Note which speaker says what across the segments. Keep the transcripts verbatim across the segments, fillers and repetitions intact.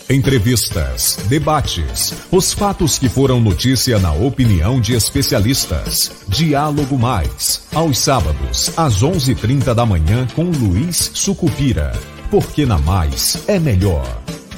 Speaker 1: Entrevistas, debates, os fatos que foram notícia na opinião de especialistas. Diálogo Mais, aos sábados, às onze e trinta da manhã com Luiz Sucupira. Porque na Mais é melhor.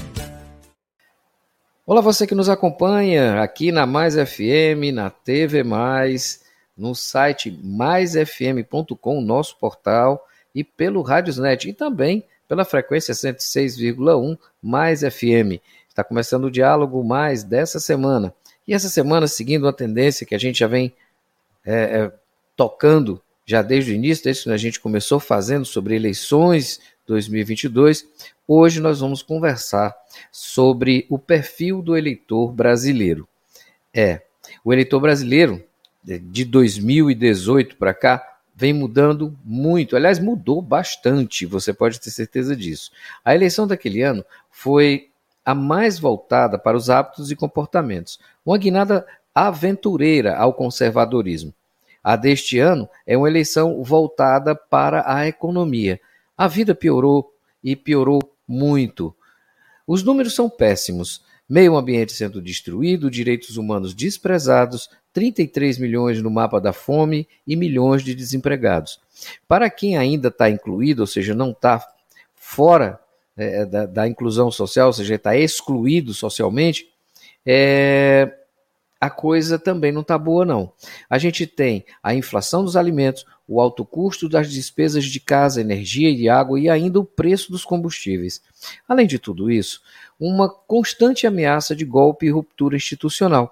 Speaker 2: Olá, você que nos acompanha aqui na Mais F M, na T V Mais, no site mais f m ponto com, nosso portal, e pelo Radiosnet, e também pela frequência cento e seis vírgula um Mais F M. Está começando o Diálogo Mais dessa semana. E essa semana, seguindo uma tendência que a gente já vem é, é, tocando já desde o início, desde que a gente começou fazendo sobre eleições dois mil e vinte e dois, hoje nós vamos conversar sobre o perfil do eleitor brasileiro. É, o eleitor brasileiro, de dois mil e dezoito para cá, vem mudando muito, aliás, mudou bastante, você pode ter certeza disso. A eleição daquele ano foi a mais voltada para os hábitos e comportamentos, uma guinada aventureira ao conservadorismo. A deste ano é uma eleição voltada para a economia. A vida piorou e piorou muito. Os números são péssimos. Meio ambiente sendo destruído, direitos humanos desprezados, trinta e três milhões no mapa da fome e milhões de desempregados. Para quem ainda está incluído, ou seja, não está fora é, da, da inclusão social, ou seja, está excluído socialmente, é, a coisa também não está boa, não. A gente tem a inflação dos alimentos, o alto custo das despesas de casa, energia e água e ainda o preço dos combustíveis. Além de tudo isso, uma constante ameaça de golpe e ruptura institucional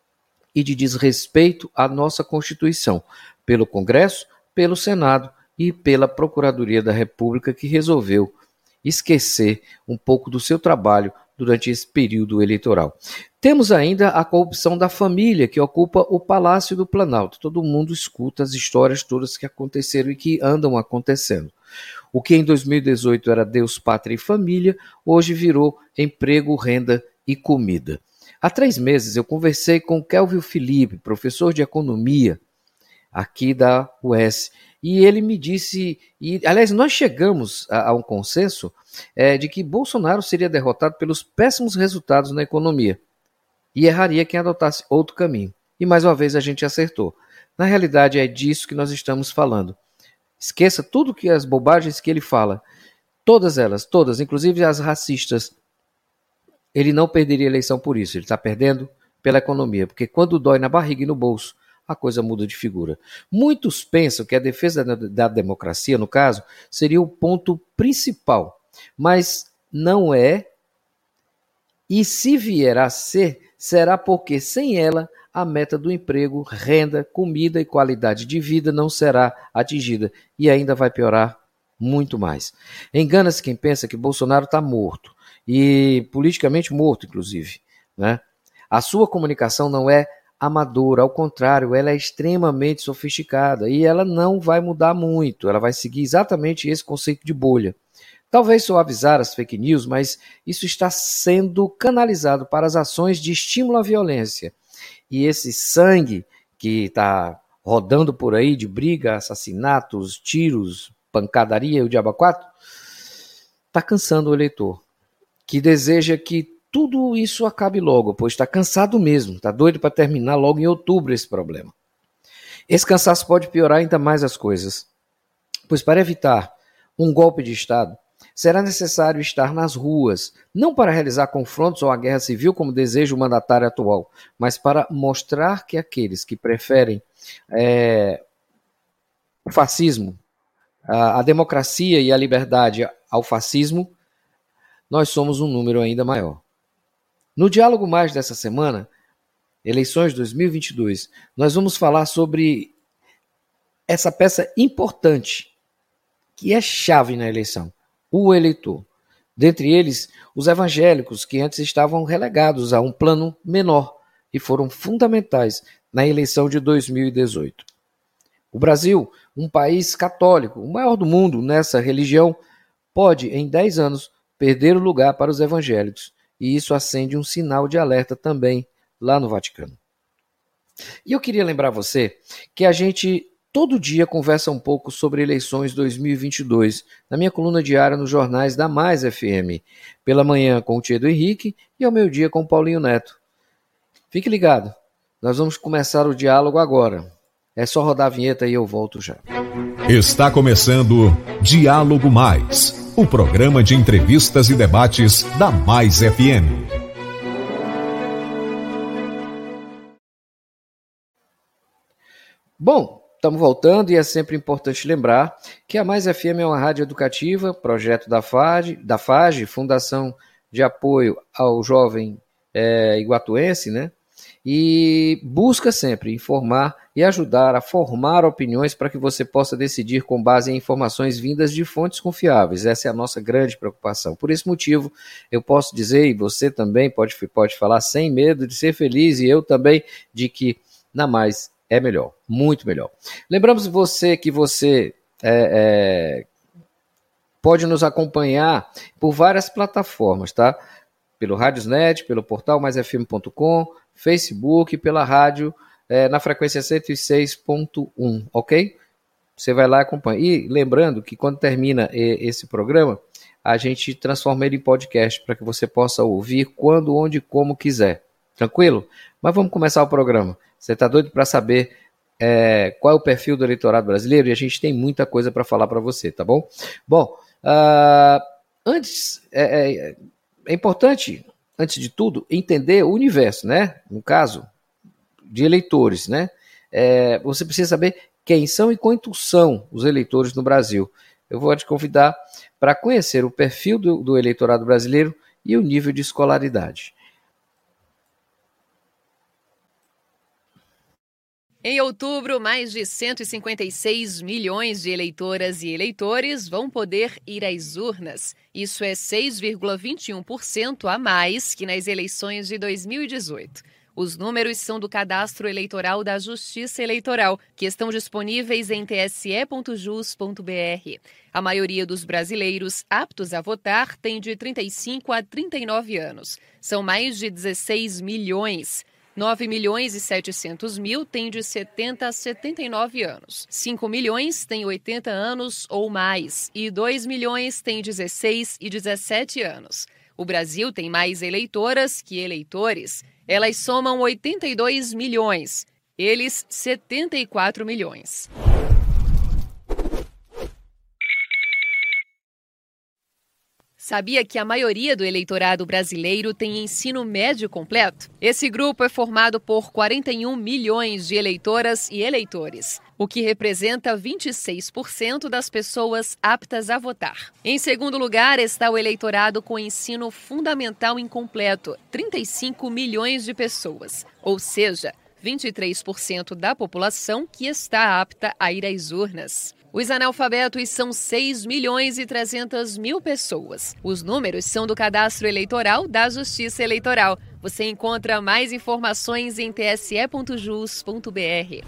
Speaker 2: e de desrespeito à nossa Constituição, pelo Congresso, pelo Senado e pela Procuradoria da República, que resolveu esquecer um pouco do seu trabalho durante esse período eleitoral. Temos ainda a corrupção da família, que ocupa o Palácio do Planalto. Todo mundo escuta as histórias todas que aconteceram e que andam acontecendo. O que em dois mil e dezoito era Deus, Pátria e Família, hoje virou emprego, renda e comida. Há três meses eu conversei com Kelvio Felipe, professor de economia aqui da U S, e ele me disse, e aliás nós chegamos a, a um consenso é, de que Bolsonaro seria derrotado pelos péssimos resultados na economia e erraria quem adotasse outro caminho. E mais uma vez a gente acertou. Na realidade é disso que nós estamos falando. Esqueça tudo que as bobagens que ele fala, todas elas, todas, inclusive as racistas. Ele não perderia a eleição por isso, ele está perdendo pela economia, porque quando dói na barriga e no bolso, a coisa muda de figura. Muitos pensam que a defesa da, da democracia, no caso, seria o ponto principal, mas não é, e se vier a ser, será porque sem ela a meta do emprego, renda, comida e qualidade de vida não será atingida e ainda vai piorar muito mais. Engana-se quem pensa que Bolsonaro está morto, e politicamente morto, inclusive, né? A sua comunicação não é amadora, ao contrário, ela é extremamente sofisticada e ela não vai mudar muito, ela vai seguir exatamente esse conceito de bolha. Talvez suavizar as fake news, mas isso está sendo canalizado para as ações de estímulo à violência. E esse sangue que está rodando por aí de briga, assassinatos, tiros, pancadaria e o diabo a quatro, está cansando o eleitor, que deseja que tudo isso acabe logo, pois está cansado mesmo, está doido para terminar logo em outubro esse problema. Esse cansaço pode piorar ainda mais as coisas, pois para evitar um golpe de Estado, será necessário estar nas ruas, não para realizar confrontos ou a guerra civil, como deseja o mandatário atual, mas para mostrar que aqueles que preferem é, o fascismo, a, a democracia e a liberdade ao fascismo, nós somos um número ainda maior. No Diálogo Mais dessa semana, eleições dois mil e vinte e dois, nós vamos falar sobre essa peça importante, que é chave na eleição, o eleitor. Dentre eles, os evangélicos, que antes estavam relegados a um plano menor e foram fundamentais na eleição de dois mil e dezoito. O Brasil, um país católico, o maior do mundo nessa religião, pode, em dez anos, perder o lugar para os evangélicos, e isso acende um sinal de alerta também lá no Vaticano. E eu queria lembrar você que a gente todo dia conversa um pouco sobre eleições dois mil e vinte e dois, na minha coluna diária nos jornais da Mais F M, pela manhã com o Tiedo Henrique e ao meio-dia com o Paulinho Neto. Fique ligado, nós vamos começar o diálogo agora. É só rodar a vinheta e eu volto já.
Speaker 1: Está começando Diálogo Mais, o programa de entrevistas e debates da Mais F M.
Speaker 2: Bom, estamos voltando e é sempre importante lembrar que a Mais F M é uma rádio educativa, projeto da F A G, da F A G, Fundação de Apoio ao Jovem é, Iguatuense, né? E busca sempre informar e ajudar a formar opiniões para que você possa decidir com base em informações vindas de fontes confiáveis. Essa é a nossa grande preocupação. Por esse motivo, eu posso dizer, e você também pode, pode falar sem medo de ser feliz, e eu também, de que na Mais é melhor, muito melhor. Lembramos você que você é, é, pode nos acompanhar por várias plataformas, tá? Pelo Radiosnet, pelo portal mais f m ponto com, Facebook, pela rádio é, na frequência cento e seis ponto um, ok? Você vai lá e acompanha. E lembrando que quando termina esse programa, a gente transforma ele em podcast para que você possa ouvir quando, onde e como quiser. Tranquilo? Mas vamos começar o programa. Você está doido para saber é, qual é o perfil do eleitorado brasileiro? E a gente tem muita coisa para falar para você, tá bom? Bom, uh, antes, é, é, é importante, antes de tudo, entender o universo, né? No caso de eleitores, né? É, você precisa saber quem são e quantos são os eleitores no Brasil. Eu vou te convidar para conhecer o perfil do, do eleitorado brasileiro e o nível de escolaridade.
Speaker 3: Em outubro, mais de cento e cinquenta e seis milhões de eleitoras e eleitores vão poder ir às urnas. Isso é seis vírgula vinte e um por cento a mais que nas eleições de dois mil e dezoito. Os números são do Cadastro Eleitoral da Justiça Eleitoral, que estão disponíveis em t s e ponto jus ponto b r. A maioria dos brasileiros aptos a votar tem de trinta e cinco a trinta e nove anos. São mais de dezesseis milhões. nove milhões e setecentos mil têm de setenta a setenta e nove anos. cinco milhões têm oitenta anos ou mais. E dois milhões têm dezesseis e dezessete anos. O Brasil tem mais eleitoras que eleitores. Elas somam oitenta e dois milhões. Eles, setenta e quatro milhões. Sabia que a maioria do eleitorado brasileiro tem ensino médio completo? Esse grupo é formado por quarenta e um milhões de eleitoras e eleitores, o que representa vinte e seis por cento das pessoas aptas a votar. Em segundo lugar está o eleitorado com ensino fundamental incompleto, trinta e cinco milhões de pessoas, ou seja, vinte e três por cento da população que está apta a ir às urnas. Os analfabetos são seis milhões e trezentas mil pessoas. Os números são do Cadastro Eleitoral da Justiça Eleitoral. Você encontra mais informações em t s e ponto jus ponto b r.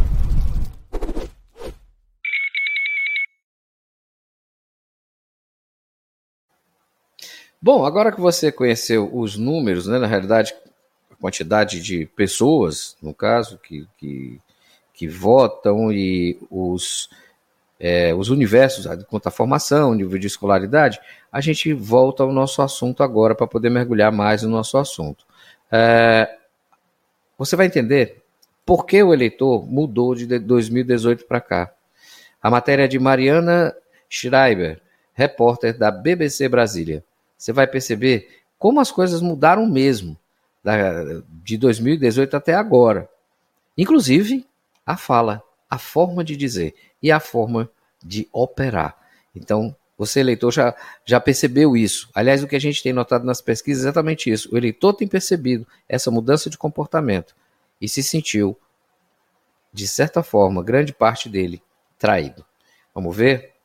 Speaker 2: Bom, agora que você conheceu os números, né, na realidade, a quantidade de pessoas, no caso, que, que, que votam e os... É, os universos, quanto à formação, nível de escolaridade, a gente volta ao nosso assunto agora para poder mergulhar mais no nosso assunto. É, você vai entender por que o eleitor mudou de dois mil e dezoito para cá. A matéria é de Mariana Schreiber, repórter da B B C Brasília. Você vai perceber como as coisas mudaram mesmo, de dois mil e dezoito até agora. Inclusive, a fala, a forma de dizer e a forma de operar. Então, você, eleitor, já, já percebeu isso. Aliás, o que a gente tem notado nas pesquisas é exatamente isso. O eleitor tem percebido essa mudança de comportamento e se sentiu, de certa forma, grande parte dele, traído. Vamos ver?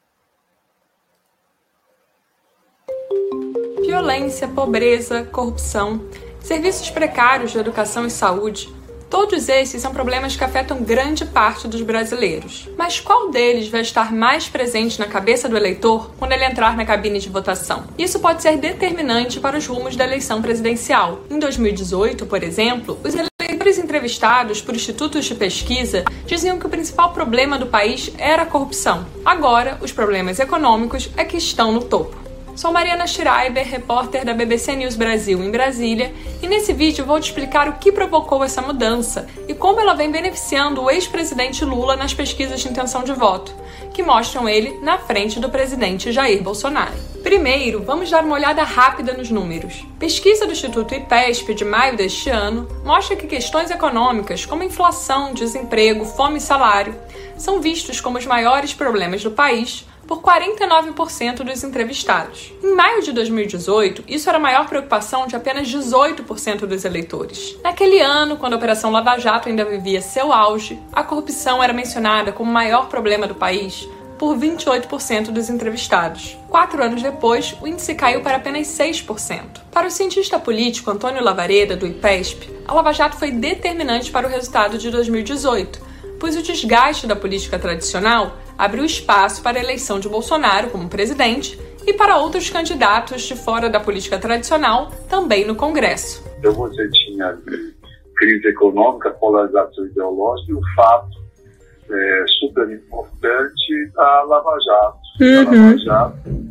Speaker 4: Violência, pobreza, corrupção, serviços precários de educação e saúde. Todos esses são problemas que afetam grande parte dos brasileiros. Mas qual deles vai estar mais presente na cabeça do eleitor quando ele entrar na cabine de votação? Isso pode ser determinante para os rumos da eleição presidencial. Em dois mil e dezoito, por exemplo, os eleitores eleitores entrevistados por institutos de pesquisa diziam que o principal problema do país era a corrupção. Agora, os problemas econômicos é que estão no topo. Sou Mariana Schreiber, repórter da B B C News Brasil em Brasília, e nesse vídeo vou te explicar o que provocou essa mudança e como ela vem beneficiando o ex-presidente Lula nas pesquisas de intenção de voto, que mostram ele na frente do presidente Jair Bolsonaro. Primeiro, vamos dar uma olhada rápida nos números. Pesquisa do Instituto IPESP de maio deste ano mostra que questões econômicas como inflação, desemprego, fome e salário são vistos como os maiores problemas do país por quarenta e nove por cento dos entrevistados. Em maio de dois mil e dezoito, isso era a maior preocupação de apenas dezoito por cento dos eleitores. Naquele ano, quando a Operação Lava Jato ainda vivia seu auge, a corrupção era mencionada como o maior problema do país por vinte e oito por cento dos entrevistados. Quatro anos depois, o índice caiu para apenas seis por cento. Para o cientista político Antônio Lavareda, do IPESP, a Lava Jato foi determinante para o resultado de dois mil e dezoito, pois o desgaste da política tradicional abriu espaço para a eleição de Bolsonaro como presidente e para outros candidatos de fora da política tradicional também no Congresso.
Speaker 5: Então você tinha crise econômica, polarização ideológica e o fato é, super importante da Lava Jato. Uhum. A Lava Jato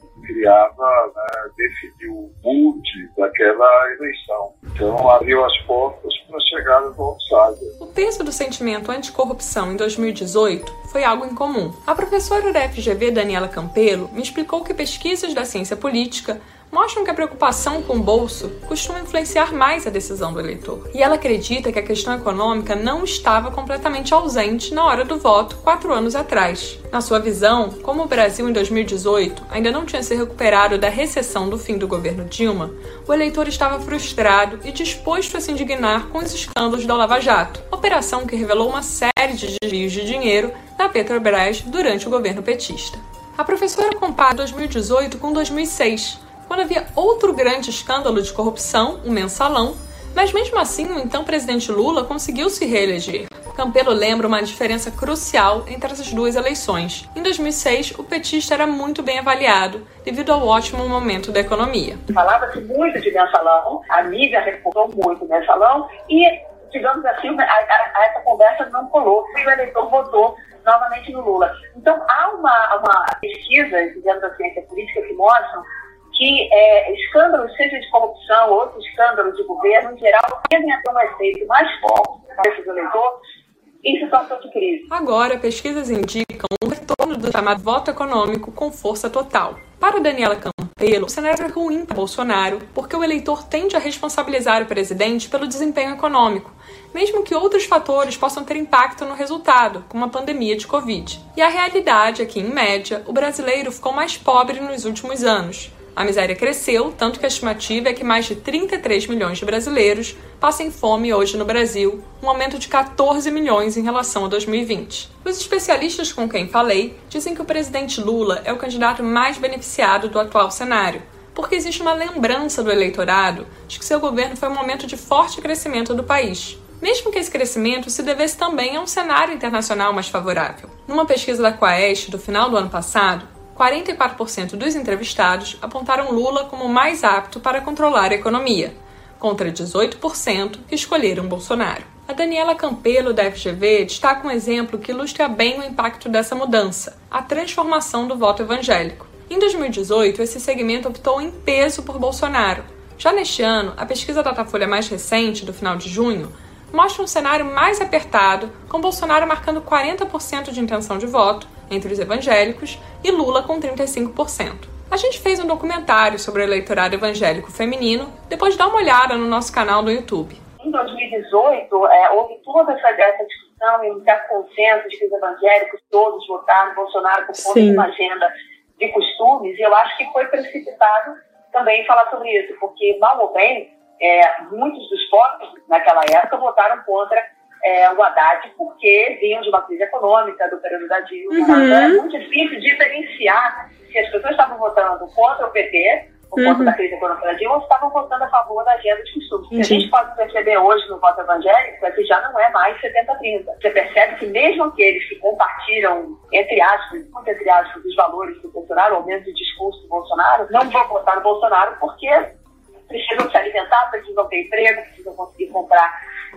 Speaker 5: criava, né, definiu o mood daquela eleição. Então abriu as portas para a chegada do outsider.
Speaker 4: O peso do sentimento anticorrupção em dois mil e dezoito foi algo incomum. A professora da F G V, Daniela Campelo, me explicou que pesquisas da ciência política mostram que a preocupação com o bolso costuma influenciar mais a decisão do eleitor. E ela acredita que a questão econômica não estava completamente ausente na hora do voto quatro anos atrás. Na sua visão, como o Brasil em dois mil e dezoito ainda não tinha se recuperado da recessão do fim do governo Dilma, o eleitor estava frustrado e disposto a se indignar com os escândalos da Lava Jato, operação que revelou uma série de desvios de dinheiro da Petrobras durante o governo petista. A professora compara dois mil e dezoito com dois mil e seis, quando havia outro grande escândalo de corrupção, o mensalão, mas mesmo assim o então presidente Lula conseguiu se reeleger. Campelo lembra uma diferença crucial entre essas duas eleições. Em dois mil e seis, o petista era muito bem avaliado, devido ao ótimo momento da economia.
Speaker 6: Falava-se muito de mensalão, a mídia reportou muito mensalão e, digamos assim, a, a, a essa conversa não colou e o eleitor votou novamente no Lula. Então há uma, uma pesquisa, digamos da ciência política, que mostram que é, escândalos, seja de corrupção ou outros escândalos de governo, em geral, tendem a ter um efeito mais forte na cabeça do eleitor em situação de crise.
Speaker 4: Agora, pesquisas indicam um retorno do chamado voto econômico com força total. Para Daniela Campelo, o cenário é ruim para Bolsonaro, porque o eleitor tende a responsabilizar o presidente pelo desempenho econômico, mesmo que outros fatores possam ter impacto no resultado, como a pandemia de Covid. E a realidade é que, em média, o brasileiro ficou mais pobre nos últimos anos. A miséria cresceu, tanto que a estimativa é que mais de trinta e três milhões de brasileiros passem fome hoje no Brasil, um aumento de catorze milhões em relação a dois mil e vinte. Os especialistas com quem falei dizem que o presidente Lula é o candidato mais beneficiado do atual cenário, porque existe uma lembrança do eleitorado de que seu governo foi um momento de forte crescimento do país, mesmo que esse crescimento se devesse também a um cenário internacional mais favorável. Numa pesquisa da Quaest do final do ano passado, quarenta e quatro por cento dos entrevistados apontaram Lula como mais apto para controlar a economia, contra dezoito por cento que escolheram Bolsonaro. A Daniela Campelo, da F G V, destaca um exemplo que ilustra bem o impacto dessa mudança, a transformação do voto evangélico. Em dois mil e dezoito, esse segmento optou em peso por Bolsonaro. Já neste ano, a pesquisa Datafolha mais recente, do final de junho, mostra um cenário mais apertado, com Bolsonaro marcando quarenta por cento de intenção de voto entre os evangélicos e Lula com trinta e cinco por cento. A gente fez um documentário sobre o eleitorado evangélico feminino, depois dá uma olhada no nosso canal do YouTube.
Speaker 6: Em dois mil e dezoito, é, houve toda essa, essa discussão e um certo consenso de que os evangélicos todos votaram Bolsonaro por conta de uma agenda de costumes, e eu acho que foi precipitado também falar sobre isso, porque, mal ou bem, é, muitos dos votos naquela época votaram contra é, o Haddad porque vinham de uma crise econômica, do período da Dilma. Uhum. Então é muito difícil diferenciar se as pessoas estavam votando contra o P T, por conta uhum. da crise econômica da Dilma, ou estavam votando a favor da agenda de costumes. O que a gente pode perceber hoje no voto evangélico é que já não é mais setenta a trinta. Você percebe que mesmo aqueles que compartilham, entre aspas, muito entre aspas, os valores do Bolsonaro, ou mesmo o discurso do Bolsonaro, não vão votar no Bolsonaro porque precisam se alimentar, precisam ter emprego, precisam conseguir comprar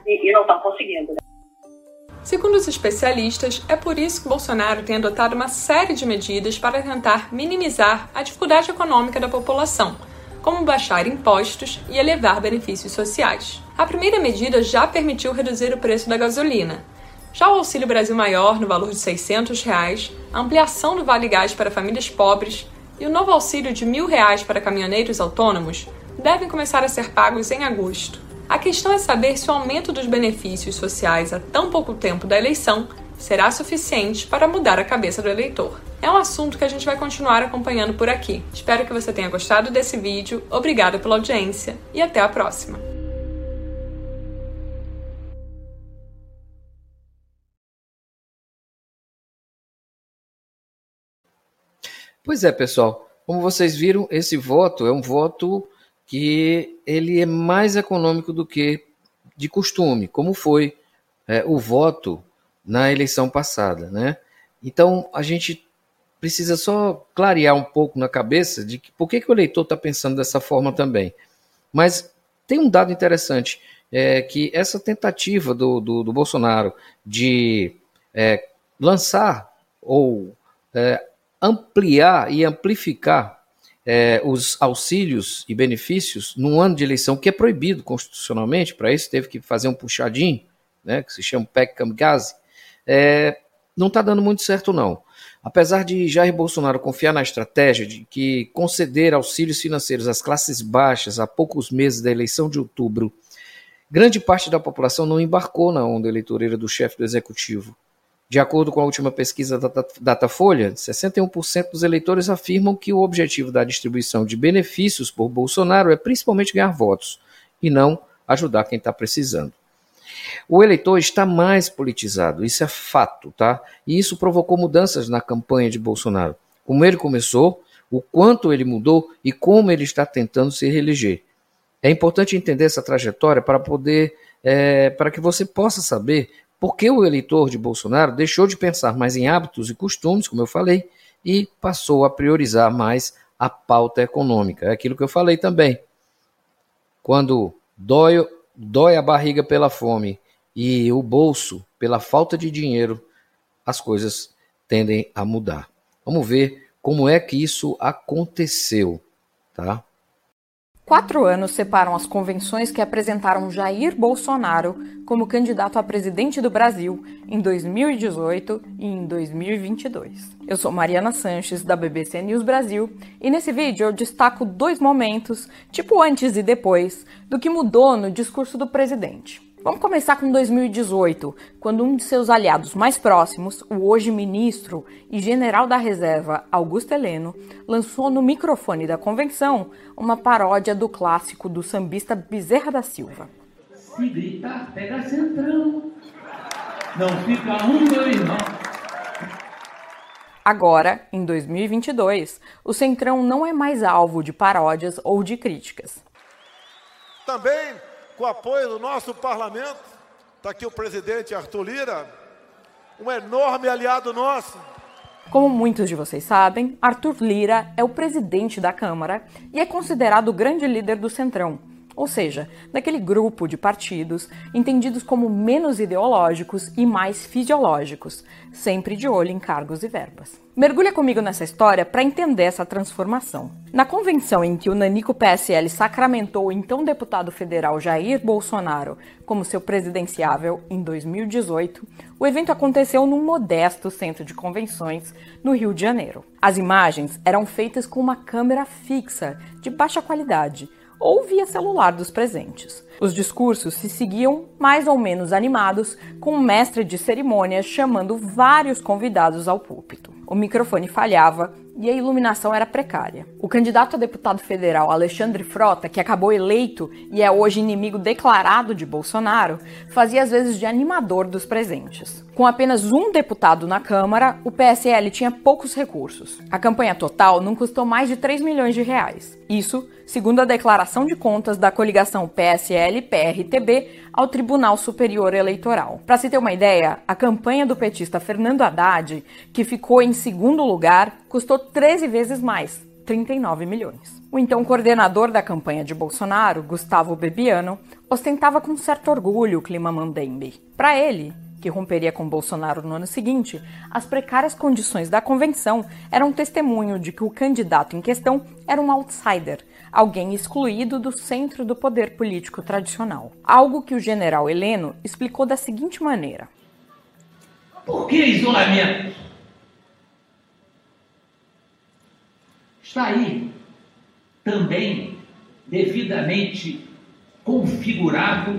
Speaker 6: e, e não estão conseguindo. Né?
Speaker 4: Segundo os especialistas, é por isso que Bolsonaro tem adotado uma série de medidas para tentar minimizar a dificuldade econômica da população, como baixar impostos e elevar benefícios sociais. A primeira medida já permitiu reduzir o preço da gasolina. Já o Auxílio Brasil Maior, no valor de seiscentos reais, a ampliação do Vale Gás para famílias pobres e o novo auxílio de mil reais para caminhoneiros autônomos devem começar a ser pagos em agosto. A questão é saber se o aumento dos benefícios sociais há tão pouco tempo da eleição será suficiente para mudar a cabeça do eleitor. É um assunto que a gente vai continuar acompanhando por aqui. Espero que você tenha gostado desse vídeo, obrigada pela audiência e até a próxima!
Speaker 2: Pois é, pessoal, como vocês viram, esse voto é um voto que ele é mais econômico do que de costume, como foi é, o voto na eleição passada, né? Então, a gente precisa só clarear um pouco na cabeça de que, por que, que o eleitor está pensando dessa forma também. Mas tem um dado interessante, é, que essa tentativa do, do, do Bolsonaro de é, lançar ou é, ampliar e amplificar é, os auxílios e benefícios num ano de eleição, que é proibido constitucionalmente, para isso teve que fazer um puxadinho, né, que se chama P E C Kamikaze, é, não está dando muito certo não. Apesar de Jair Bolsonaro confiar na estratégia de que conceder auxílios financeiros às classes baixas há poucos meses da eleição de outubro, grande parte da população não embarcou na onda eleitoreira do chefe do executivo. De acordo com a última pesquisa da Datafolha, sessenta e um por cento dos eleitores afirmam que o objetivo da distribuição de benefícios por Bolsonaro é principalmente ganhar votos e não ajudar quem está precisando. O eleitor está mais politizado, isso é fato, tá? E isso provocou mudanças na campanha de Bolsonaro. Como ele começou, o quanto ele mudou e como ele está tentando se reeleger. É importante entender essa trajetória para poder, é, para que você possa saber por que o eleitor de Bolsonaro deixou de pensar mais em hábitos e costumes, como eu falei, e passou a priorizar mais a pauta econômica. É aquilo que eu falei também. Quando dói, dói a barriga pela fome e o bolso pela falta de dinheiro, as coisas tendem a mudar. Vamos ver como é que isso aconteceu, tá?
Speaker 7: Quatro anos separam as convenções que apresentaram Jair Bolsonaro como candidato a presidente do Brasil em dois mil e dezoito e em dois mil e vinte e dois. Eu sou Mariana Sanches, da B B C News Brasil, e nesse vídeo eu destaco dois momentos, tipo antes e depois, do que mudou no discurso do presidente. Vamos começar com dois mil e dezoito, quando um de seus aliados mais próximos, o hoje ministro e general da reserva Augusto Heleno, lançou no microfone da convenção uma paródia do clássico do sambista Bezerra da Silva.
Speaker 8: Se gritar, pega centrão, não fica um, dois, não.
Speaker 7: Agora, em dois mil e vinte e dois, o Centrão não é mais alvo de paródias ou de críticas.
Speaker 9: Também, com o apoio do nosso parlamento, está aqui o presidente Arthur Lira, um enorme aliado nosso.
Speaker 7: Como muitos de vocês sabem, Arthur Lira é o presidente da Câmara e é considerado o grande líder do Centrão, ou seja, daquele grupo de partidos entendidos como menos ideológicos e mais fisiológicos, sempre de olho em cargos e verbas. Mergulha comigo nessa história para entender essa transformação. Na convenção em que o nanico P S L sacramentou o então deputado federal Jair Bolsonaro como seu presidenciável em dois mil e dezoito, o evento aconteceu num modesto centro de convenções no Rio de Janeiro. As imagens eram feitas com uma câmera fixa de baixa qualidade, ou via celular dos presentes. Os discursos se seguiam mais ou menos animados, com um mestre de cerimônias chamando vários convidados ao púlpito. O microfone falhava e a iluminação era precária. O candidato a deputado federal Alexandre Frota, que acabou eleito e é hoje inimigo declarado de Bolsonaro, fazia às vezes de animador dos presentes. Com apenas um deputado na Câmara, o P S L tinha poucos recursos. A campanha total não custou mais de três milhões de reais. Isso, segundo a declaração de contas da coligação P S L P R T B ao Tribunal Superior Eleitoral. Para se ter uma ideia, a campanha do petista Fernando Haddad, que ficou em segundo lugar, custou treze vezes mais, trinta e nove milhões. O então coordenador da campanha de Bolsonaro, Gustavo Bebiano, ostentava com certo orgulho o clima mambembe. Para ele, que romperia com Bolsonaro no ano seguinte, as precárias condições da convenção eram testemunho de que o candidato em questão era um outsider, alguém excluído do centro do poder político tradicional. Algo que o general Heleno explicou da seguinte maneira.
Speaker 8: Por que isolamento? Está aí também devidamente configurado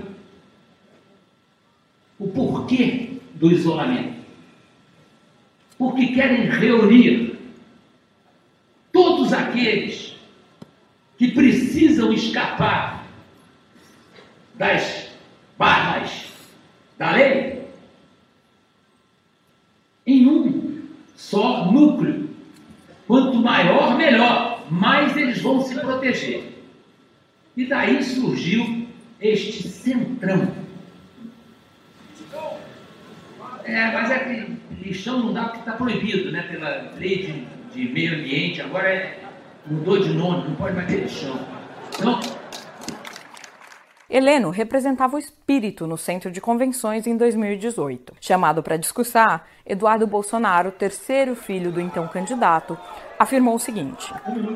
Speaker 8: o porquê do isolamento. Porque querem reunir todos aqueles que precisam escapar das barras da lei em um só núcleo. Quanto maior, melhor, mais eles vão se proteger. E daí surgiu este centrão. É, mas é que lixão não dá porque está proibido, né? Pela lei de, de meio ambiente, agora é, mudou de nome, não pode mais ter lixão. Então,
Speaker 7: Heleno representava o espírito no Centro de Convenções em dois mil e dezoito. Chamado para discursar, Eduardo Bolsonaro, terceiro filho do então candidato, afirmou o seguinte.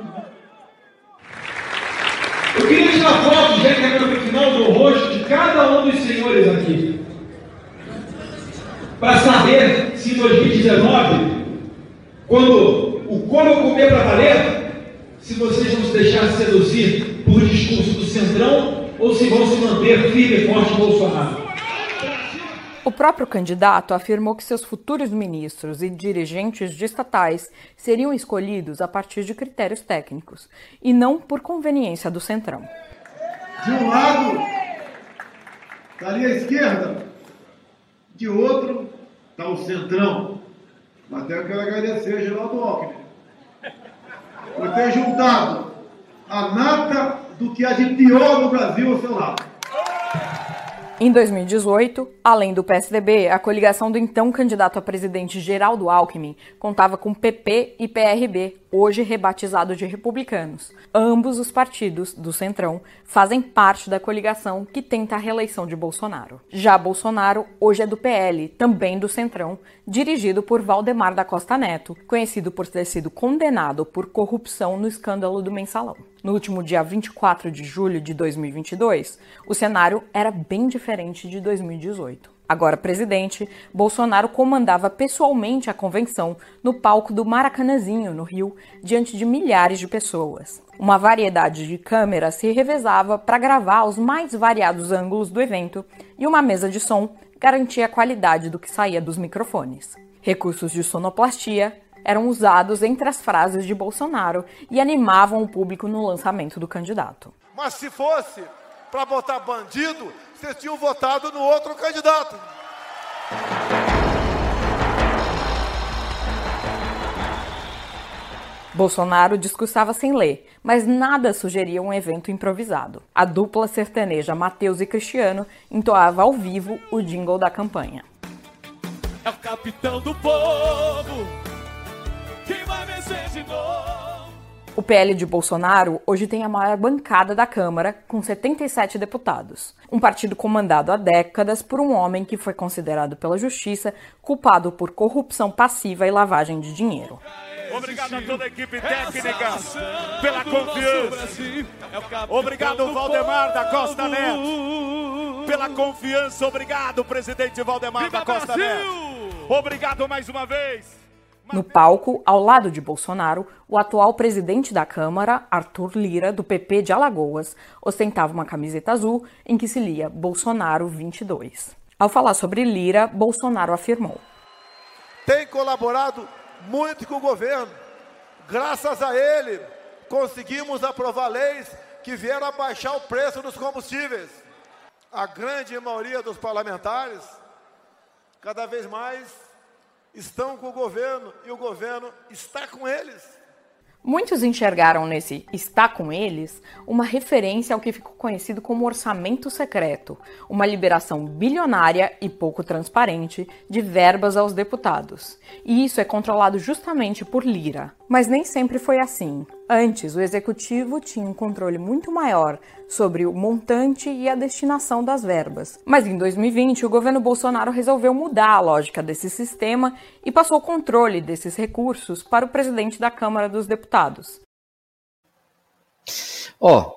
Speaker 10: Eu queria tirar foto, já que era no final do rosto de cada um dos senhores aqui, para saber se em dois mil e dezenove, quando o couro comer para valer, se vocês vão se deixar seduzir por discurso do Centrão ou se vão se manter firme e forte Bolsonaro.
Speaker 7: O próprio candidato afirmou que seus futuros ministros e dirigentes de estatais seriam escolhidos a partir de critérios técnicos e não por conveniência do Centrão.
Speaker 10: De um lado, está ali à esquerda, de outro, está o Centrão. Até eu quero agradecer a Geraldo Alckmin por ter juntado a nata do que há de pior no Brasil ao seu lado.
Speaker 7: Em dois mil e dezoito, além do P S D B, a coligação do então candidato a presidente Geraldo Alckmin contava com P P e P R B, hoje rebatizado de republicanos. Ambos os partidos do Centrão fazem parte da coligação que tenta a reeleição de Bolsonaro. Já Bolsonaro hoje é do P L, também do Centrão, dirigido por Valdemar da Costa Neto, conhecido por ter sido condenado por corrupção no escândalo do Mensalão. No último dia vinte e quatro de julho de dois mil e vinte e dois, o cenário era bem diferente de dois mil e dezoito. Agora presidente, Bolsonaro comandava pessoalmente a convenção no palco do Maracanãzinho, no Rio, diante de milhares de pessoas. Uma variedade de câmeras se revezava para gravar os mais variados ângulos do evento e uma mesa de som garantia a qualidade do que saía dos microfones. Recursos de sonoplastia eram usados entre as frases de Bolsonaro e animavam o público no lançamento do candidato.
Speaker 9: Mas se fosse para botar bandido, vocês tinham votado no outro candidato.
Speaker 7: Bolsonaro discursava sem ler, mas nada sugeria um evento improvisado. A dupla sertaneja Matheus e Cristiano entoava ao vivo o jingle da campanha.
Speaker 11: É o capitão do povo, quem vai vencer de novo?
Speaker 7: O P L de Bolsonaro hoje tem a maior bancada da Câmara, com setenta e sete deputados. Um partido comandado há décadas por um homem que foi considerado pela Justiça culpado por corrupção passiva e lavagem de dinheiro.
Speaker 11: Obrigado a toda a equipe técnica pela confiança. Obrigado, Valdemar da Costa Neto, pela confiança. Obrigado, presidente Valdemar da Costa Neto. Obrigado mais uma vez.
Speaker 7: No palco, ao lado de Bolsonaro, o atual presidente da Câmara, Arthur Lira, do P P de Alagoas, ostentava uma camiseta azul em que se lia Bolsonaro vinte e dois. Ao falar sobre Lira, Bolsonaro afirmou:
Speaker 9: Tem colaborado muito com o governo. Graças a ele, conseguimos aprovar leis que vieram a baixar o preço dos combustíveis. A grande maioria dos parlamentares, cada vez mais, estão com o governo e o governo está com eles.
Speaker 7: Muitos enxergaram nesse "está com eles" uma referência ao que ficou conhecido como orçamento secreto, uma liberação bilionária e pouco transparente de verbas aos deputados. E isso é controlado justamente por Lira. Mas nem sempre foi assim. Antes, o executivo tinha um controle muito maior sobre o montante e a destinação das verbas. Mas em dois mil e vinte, o governo Bolsonaro resolveu mudar a lógica desse sistema e passou o controle desses recursos para o presidente da Câmara dos Deputados.
Speaker 2: Ó,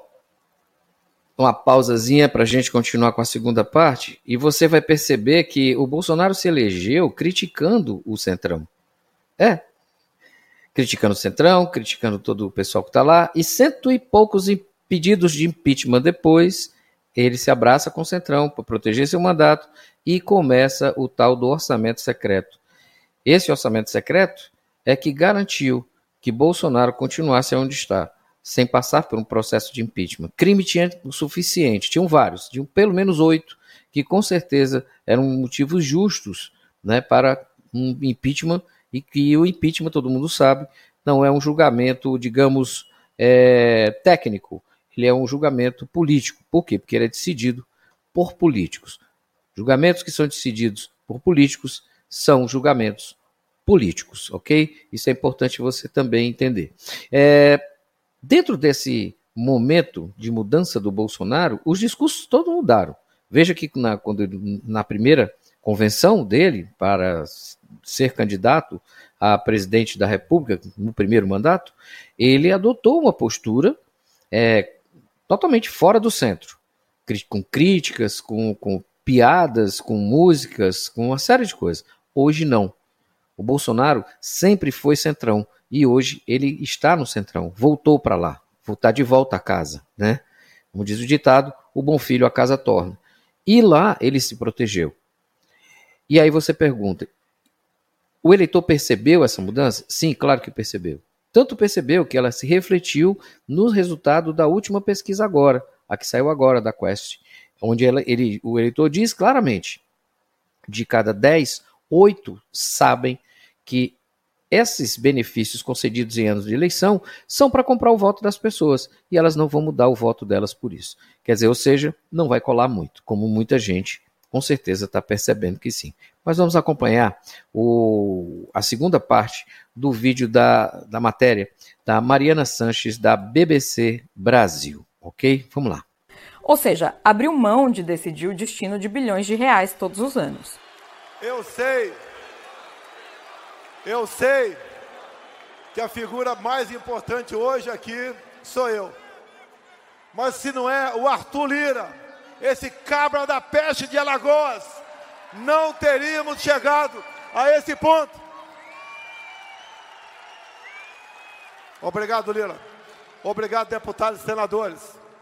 Speaker 2: uma pausazinha para a gente continuar com a segunda parte, e você vai perceber que o Bolsonaro se elegeu criticando o Centrão. É, criticando o Centrão, criticando todo o pessoal que está lá, e cento e poucos pedidos de impeachment depois, ele se abraça com o Centrão para proteger seu mandato e começa o tal do orçamento secreto. Esse orçamento secreto é que garantiu que Bolsonaro continuasse onde está, sem passar por um processo de impeachment. Crime tinha o suficiente, tinham vários, tinham pelo menos oito, que com certeza eram motivos justos, né, para um impeachment. E que o impeachment, todo mundo sabe, não é um julgamento, digamos, é, técnico. Ele é um julgamento político. Por quê? Porque ele é decidido por políticos. Julgamentos que são decididos por políticos são julgamentos políticos, ok? Isso é importante você também entender. É, dentro desse momento de mudança do Bolsonaro, os discursos todos mudaram. Veja que na, quando, na primeira convenção dele para ser candidato a presidente da República no primeiro mandato, ele adotou uma postura é, totalmente fora do centro, com críticas, com, com piadas, com músicas, com uma série de coisas. Hoje não. O Bolsonaro sempre foi centrão e hoje ele está no centrão, voltou para lá, está de volta a casa, né? Como diz o ditado, o bom filho a casa torna. E lá ele se protegeu. E aí você pergunta, o eleitor percebeu essa mudança? Sim, claro que percebeu. Tanto percebeu que ela se refletiu no resultado da última pesquisa agora, a que saiu agora da Quest, onde ela, ele, o eleitor diz claramente, de cada dez, oito sabem que esses benefícios concedidos em anos de eleição são para comprar o voto das pessoas e elas não vão mudar o voto delas por isso. Quer dizer, ou seja, não vai colar muito, como muita gente com certeza está percebendo que sim. Mas vamos acompanhar o, a segunda parte do vídeo da, da matéria da Mariana Sanches, da B B C Brasil. Ok? Vamos lá.
Speaker 7: Ou seja, abriu mão de decidir o destino de bilhões de reais todos os anos.
Speaker 9: Eu sei, eu sei que a figura mais importante hoje aqui sou eu. Mas se não é o Arthur Lira, esse cabra da peste de Alagoas, não teríamos chegado a esse ponto. Obrigado, Lira. Obrigado, deputados e senadores.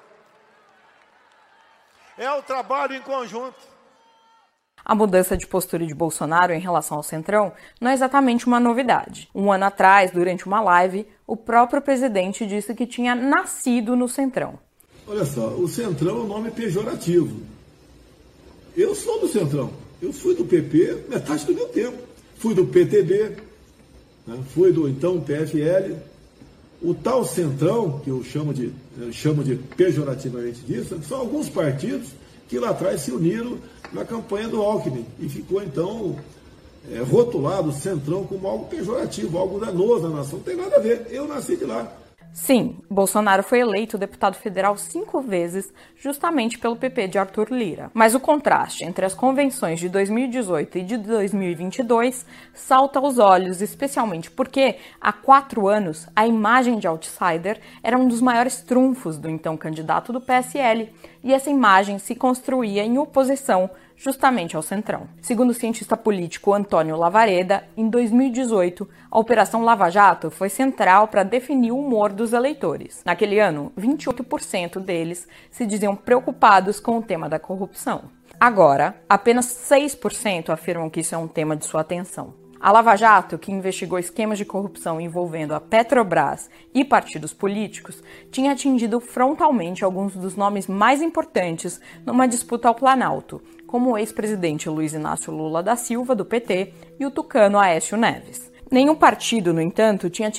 Speaker 9: É o trabalho em conjunto.
Speaker 7: A mudança de postura de Bolsonaro em relação ao Centrão não é exatamente uma novidade. Um ano atrás, durante uma live, o próprio presidente disse que tinha nascido no Centrão.
Speaker 10: Olha só, o Centrão é um nome pejorativo. Eu sou do Centrão. Eu fui do P P metade do meu tempo. Fui do P T B, né? Fui do então P F L. O tal Centrão, que eu chamo de, eu chamo de pejorativamente disso, são alguns partidos que lá atrás se uniram na campanha do Alckmin e ficou então é, rotulado o Centrão como algo pejorativo, algo danoso na nação. Não tem nada a ver. Eu nasci de lá.
Speaker 7: Sim, Bolsonaro foi eleito deputado federal cinco vezes, justamente pelo P P de Arthur Lira. Mas o contraste entre as convenções de dois mil e dezoito e de dois mil e vinte e dois salta aos olhos, especialmente porque, há quatro anos, a imagem de outsider era um dos maiores trunfos do então candidato do P S L, e essa imagem se construía em oposição justamente ao Centrão. Segundo o cientista político Antônio Lavareda, em dois mil e dezoito, a Operação Lava Jato foi central para definir o humor dos eleitores. Naquele ano, vinte e oito por cento deles se diziam preocupados com o tema da corrupção. Agora, apenas seis por cento afirmam que isso é um tema de sua atenção. A Lava Jato, que investigou esquemas de corrupção envolvendo a Petrobras e partidos políticos, tinha atingido frontalmente alguns dos nomes mais importantes numa disputa ao Planalto, como o ex-presidente Luiz Inácio Lula da Silva, do P T, e o tucano Aécio Neves. Nenhum partido, no entanto, tinha tido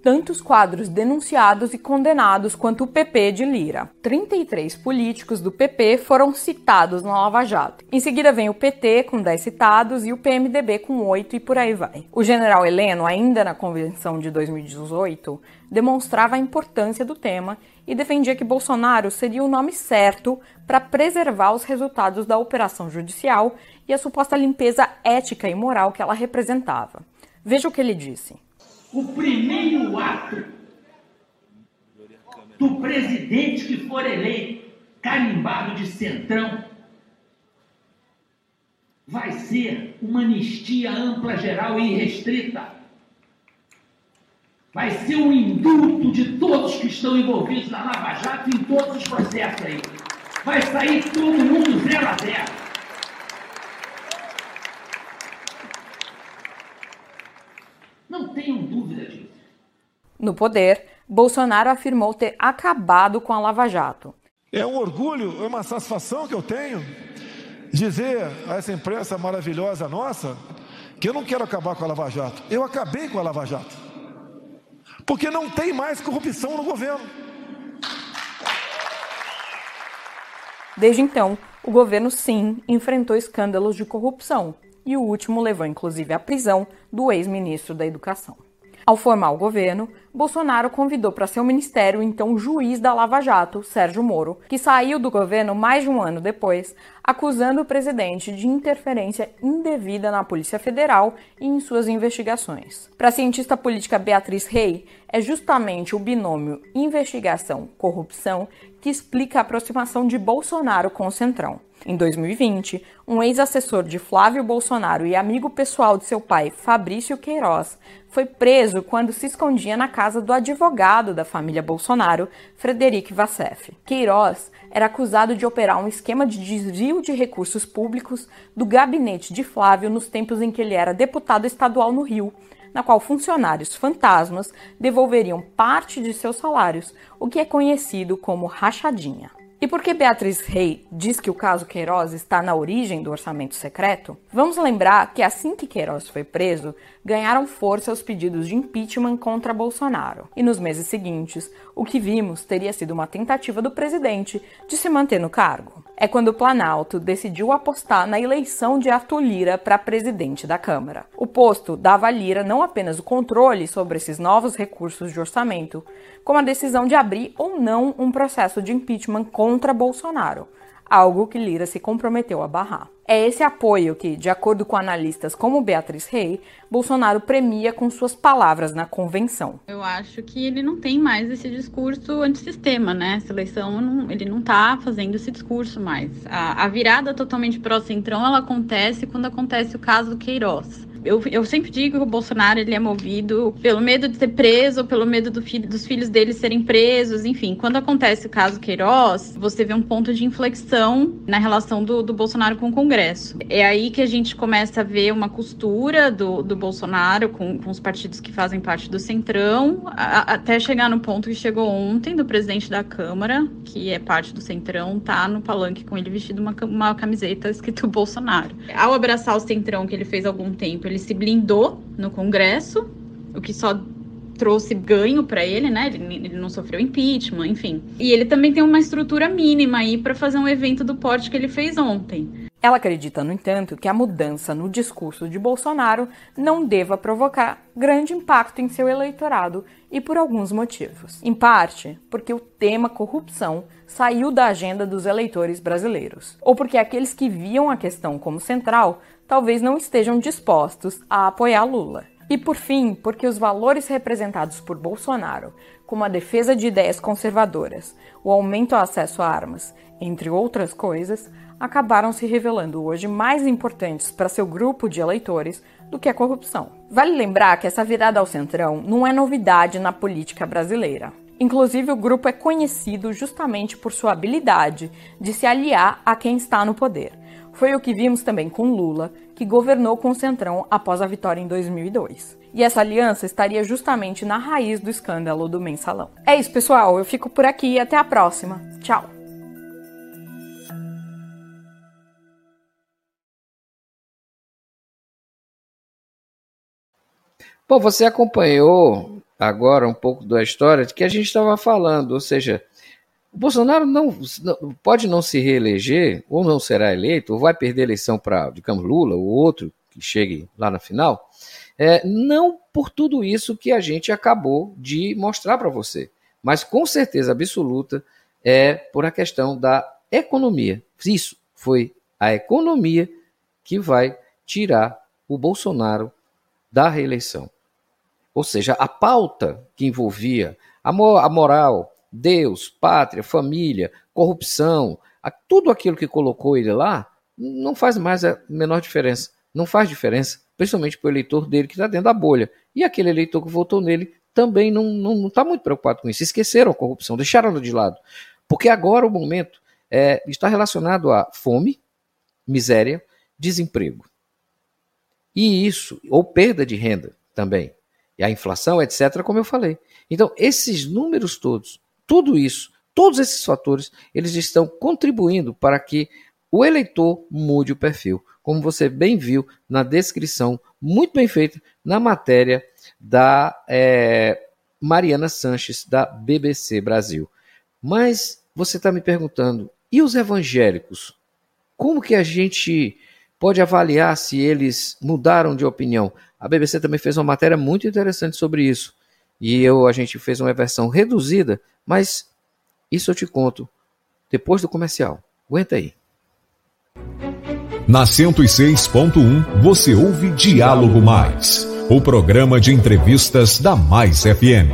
Speaker 7: tantos quadros denunciados e condenados quanto o P P de Lira. trinta e três políticos do P P foram citados na Lava Jato. Em seguida vem o P T com dez citados e o P M D B com oito e por aí vai. O general Heleno, ainda na convenção de dois mil e dezoito, demonstrava a importância do tema e defendia que Bolsonaro seria o nome certo para preservar os resultados da operação judicial e a suposta limpeza ética e moral que ela representava. Veja o que ele disse.
Speaker 8: O primeiro ato do presidente que for eleito, carimbado de centrão, vai ser uma anistia ampla, geral e irrestrita. Vai ser um indulto de todos que estão envolvidos na Lava Jato e em todos os processos aí. Vai sair todo mundo zero a zero. Não tenham dúvida disso.
Speaker 7: No poder, Bolsonaro afirmou ter acabado com a Lava Jato.
Speaker 9: É um orgulho, é uma satisfação que eu tenho dizer a essa imprensa maravilhosa nossa que eu não quero acabar com a Lava Jato. Eu acabei com a Lava Jato. Porque não tem mais corrupção no governo.
Speaker 7: Desde então, o governo sim enfrentou escândalos de corrupção. E o último levou inclusive à prisão do ex-ministro da Educação. Ao formar o governo, Bolsonaro convidou para seu ministério o então juiz da Lava Jato, Sérgio Moro, que saiu do governo mais de um ano depois, acusando o presidente de interferência indevida na Polícia Federal e em suas investigações. Para a cientista política Beatriz Rey, é justamente o binômio investigação-corrupção que explica a aproximação de Bolsonaro com o Centrão. Em dois mil e vinte, um ex-assessor de Flávio Bolsonaro e amigo pessoal de seu pai, Fabrício Queiroz, foi preso quando se escondia na casa do advogado da família Bolsonaro, Frederic Vassef. Queiroz era acusado de operar um esquema de desvio de recursos públicos do gabinete de Flávio nos tempos em que ele era deputado estadual no Rio, na qual funcionários fantasmas devolveriam parte de seus salários, o que é conhecido como rachadinha. E por que Beatriz Rey diz que o caso Queiroz está na origem do orçamento secreto? Vamos lembrar que assim que Queiroz foi preso, ganharam força os pedidos de impeachment contra Bolsonaro. E nos meses seguintes, o que vimos teria sido uma tentativa do presidente de se manter no cargo. É quando o Planalto decidiu apostar na eleição de Arthur Lira para presidente da Câmara. O posto dava a Lira não apenas o controle sobre esses novos recursos de orçamento, como a decisão de abrir ou não um processo de impeachment contra Bolsonaro, algo que Lira se comprometeu a barrar. É esse apoio que, de acordo com analistas como Beatriz Rey, Bolsonaro premia com suas palavras na convenção.
Speaker 12: Eu acho que ele não tem mais esse discurso antissistema, né? Essa eleição, não, ele não tá fazendo esse discurso mais. A, a virada totalmente pró-centrão, ela acontece quando acontece o caso do Queiroz. Eu, eu sempre digo que o Bolsonaro ele é movido pelo medo de ser preso, pelo medo do filho, dos filhos dele serem presos, enfim. Quando acontece o caso Queiroz, você vê um ponto de inflexão na relação do, do Bolsonaro com o Congresso. É aí que a gente começa a ver uma costura do, do Bolsonaro com, com os partidos que fazem parte do Centrão, a, até chegar no ponto que chegou ontem do presidente da Câmara, que é parte do Centrão, tá no palanque com ele vestido uma, uma camiseta escrito Bolsonaro. Ao abraçar o Centrão que ele fez há algum tempo, ele se blindou no Congresso, o que só trouxe ganho para ele, né? Ele, ele não sofreu impeachment, enfim. E ele também tem uma estrutura mínima aí para fazer um evento do porte que ele fez ontem.
Speaker 7: Ela acredita, no entanto, que a mudança no discurso de Bolsonaro não deva provocar grande impacto em seu eleitorado e por alguns motivos. Em parte, porque o tema corrupção saiu da agenda dos eleitores brasileiros, ou porque aqueles que viam a questão como central talvez não estejam dispostos a apoiar Lula. E por fim, porque os valores representados por Bolsonaro, como a defesa de ideias conservadoras, o aumento ao acesso a armas, entre outras coisas, acabaram se revelando hoje mais importantes para seu grupo de eleitores do que a corrupção. Vale lembrar que essa virada ao centrão não é novidade na política brasileira. Inclusive, o grupo é conhecido justamente por sua habilidade de se aliar a quem está no poder. Foi o que vimos também com Lula, que governou com o Centrão após a vitória em dois mil e dois. E essa aliança estaria justamente na raiz do escândalo do Mensalão. É isso, pessoal. Eu fico por aqui e até a próxima. Tchau!
Speaker 2: Bom, você acompanhou agora um pouco da história de que a gente estava falando, ou seja, o Bolsonaro não, não pode não se reeleger, ou não será eleito, ou vai perder a eleição para, digamos, Lula, ou outro que chegue lá na final, é, não por tudo isso que a gente acabou de mostrar para você, mas com certeza absoluta é por a questão da economia. Isso foi a economia que vai tirar o Bolsonaro da reeleição. Ou seja, a pauta que envolvia a moral, Deus, pátria, família, corrupção, tudo aquilo que colocou ele lá, não faz mais a menor diferença. Não faz diferença, principalmente para o eleitor dele que está dentro da bolha. E aquele eleitor que votou nele também não está muito preocupado com isso. Esqueceram a corrupção, deixaram-la de lado. Porque agora o momento é, está relacionado a fome, miséria, desemprego. E isso, ou perda de renda também. E a inflação, etcétera, como eu falei. Então, esses números todos, tudo isso, todos esses fatores, eles estão contribuindo para que o eleitor mude o perfil, como você bem viu na descrição, muito bem feita, na matéria da é, Mariana Sanches, da B B C Brasil. Mas você está me perguntando, e os evangélicos? Como que a gente pode avaliar se eles mudaram de opinião? A B B C também fez uma matéria muito interessante sobre isso. E eu, a gente fez uma versão reduzida, mas isso eu te conto depois do comercial. Aguenta aí.
Speaker 1: Na cento e seis ponto um, você ouve Diálogo Mais, o programa de entrevistas da Mais F M.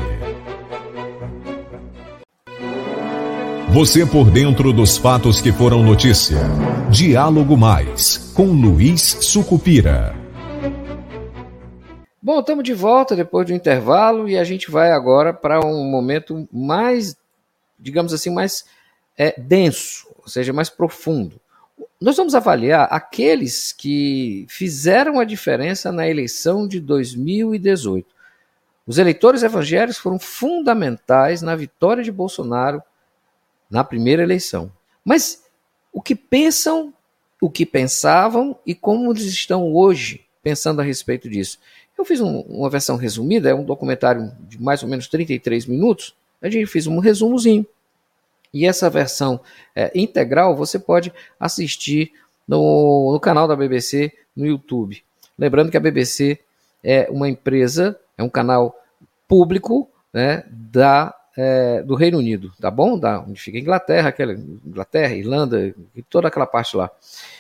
Speaker 1: Você por dentro dos fatos que foram notícia. Diálogo Mais, com Luiz Sucupira.
Speaker 2: Bom, estamos de volta depois do intervalo e a gente vai agora para um momento mais, digamos assim, mais é, denso, ou seja, mais profundo. Nós vamos avaliar aqueles que fizeram a diferença na eleição de dois mil e dezoito. Os eleitores evangélicos foram fundamentais na vitória de Bolsonaro na primeira eleição. Mas o que pensam, o que pensavam e como eles estão hoje pensando a respeito disso? Eu fiz um, uma versão resumida, é um documentário de mais ou menos trinta e três minutos, a gente fez um resumozinho. E essa versão é, integral você pode assistir no, no canal da B B C no YouTube. Lembrando que a B B C é uma empresa, é um canal público, né, da, é, do Reino Unido, tá bom? Da, onde fica a Inglaterra, aquela, Inglaterra, Irlanda, toda aquela parte lá.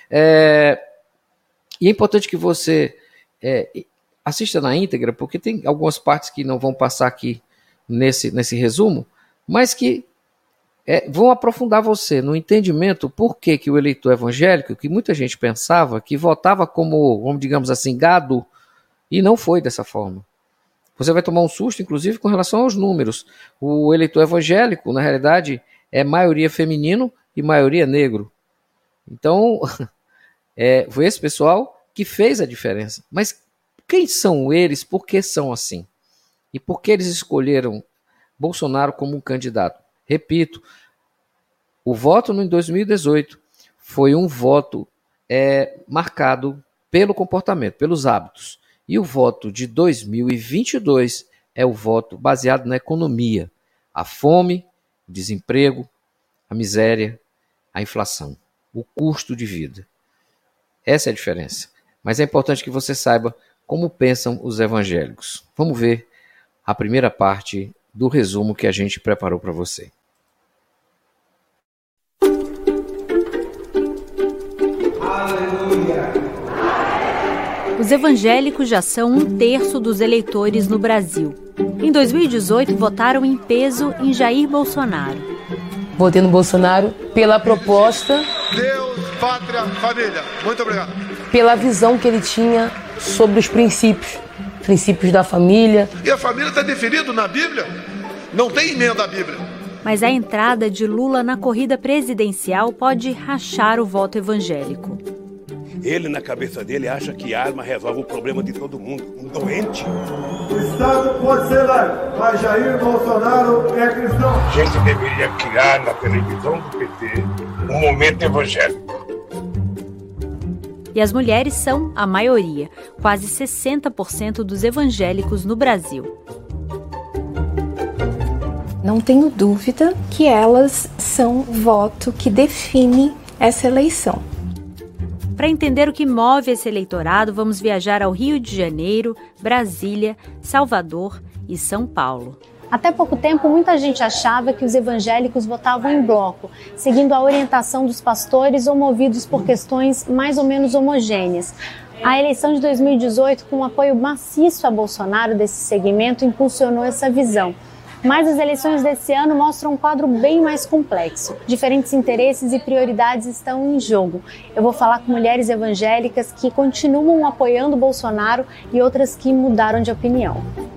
Speaker 2: É, e é importante que você é, assista na íntegra, porque tem algumas partes que não vão passar aqui nesse, nesse resumo, mas que É, vão aprofundar você no entendimento por que, que o eleitor evangélico, que muita gente pensava que votava como, vamos digamos assim, gado, e não foi dessa forma. Você vai tomar um susto, inclusive, com relação aos números. O eleitor evangélico, na realidade, é maioria feminino e maioria negro. Então, é, foi esse pessoal que fez a diferença. Mas quem são eles? Por que são assim? E por que eles escolheram Bolsonaro como um candidato? Repito, o voto em dois mil e dezoito foi um voto é, marcado pelo comportamento, pelos hábitos. E o voto de dois mil e vinte e dois é o voto baseado na economia. A fome, o desemprego, a miséria, a inflação, o custo de vida. Essa é a diferença. Mas é importante que você saiba como pensam os evangélicos. Vamos ver a primeira parte do resumo que a gente preparou para você.
Speaker 13: Os evangélicos já são um terço dos eleitores no Brasil. Em dois mil e dezoito, votaram em peso em Jair Bolsonaro.
Speaker 14: Votei no Bolsonaro pela proposta...
Speaker 9: Deus, pátria, família. Muito obrigado.
Speaker 14: Pela visão que ele tinha sobre os princípios. Princípios da família.
Speaker 9: E a família está definido na Bíblia? Não tem emenda à Bíblia.
Speaker 13: Mas a entrada de Lula na corrida presidencial pode rachar o voto evangélico.
Speaker 15: Ele, na cabeça dele, acha que arma resolve o problema de todo mundo. Um doente.
Speaker 10: O Estado pode ser laico, mas Jair Bolsonaro é cristão.
Speaker 16: A gente deveria criar na televisão do P T um momento evangélico.
Speaker 13: E as mulheres são a maioria, quase sessenta por cento dos evangélicos no Brasil.
Speaker 17: Não tenho dúvida que elas são o voto que define essa eleição.
Speaker 13: Para entender o que move esse eleitorado, vamos viajar ao Rio de Janeiro, Brasília, Salvador e São Paulo.
Speaker 18: Até pouco tempo, muita gente achava que os evangélicos votavam em bloco, seguindo a orientação dos pastores ou movidos por questões mais ou menos homogêneas. A eleição de dois mil e dezoito, com um apoio maciço a Bolsonaro desse segmento, impulsionou essa visão. Mas as eleições desse ano mostram um quadro bem mais complexo. Diferentes interesses e prioridades estão em jogo. Eu vou falar com mulheres evangélicas que continuam apoiando Bolsonaro e outras que mudaram de opinião.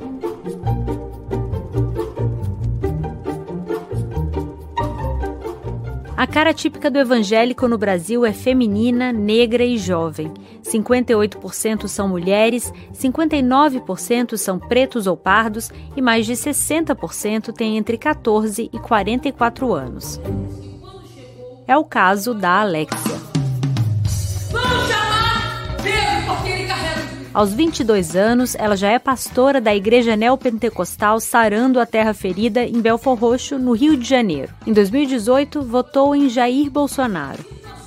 Speaker 13: A cara típica do evangélico no Brasil é feminina, negra e jovem. cinquenta e oito por cento são mulheres, cinquenta e nove por cento são pretos ou pardos e mais de sessenta por cento têm entre catorze e quarenta e quatro anos. É o caso da Alexia.
Speaker 19: Vamos chamar Pedro porque ele carrega.
Speaker 13: Aos vinte e dois anos, ela já é pastora da Igreja Neopentecostal Sarando a Terra Ferida, em Belford Roxo, no Rio de Janeiro. Em dois mil e dezoito, votou em Jair Bolsonaro.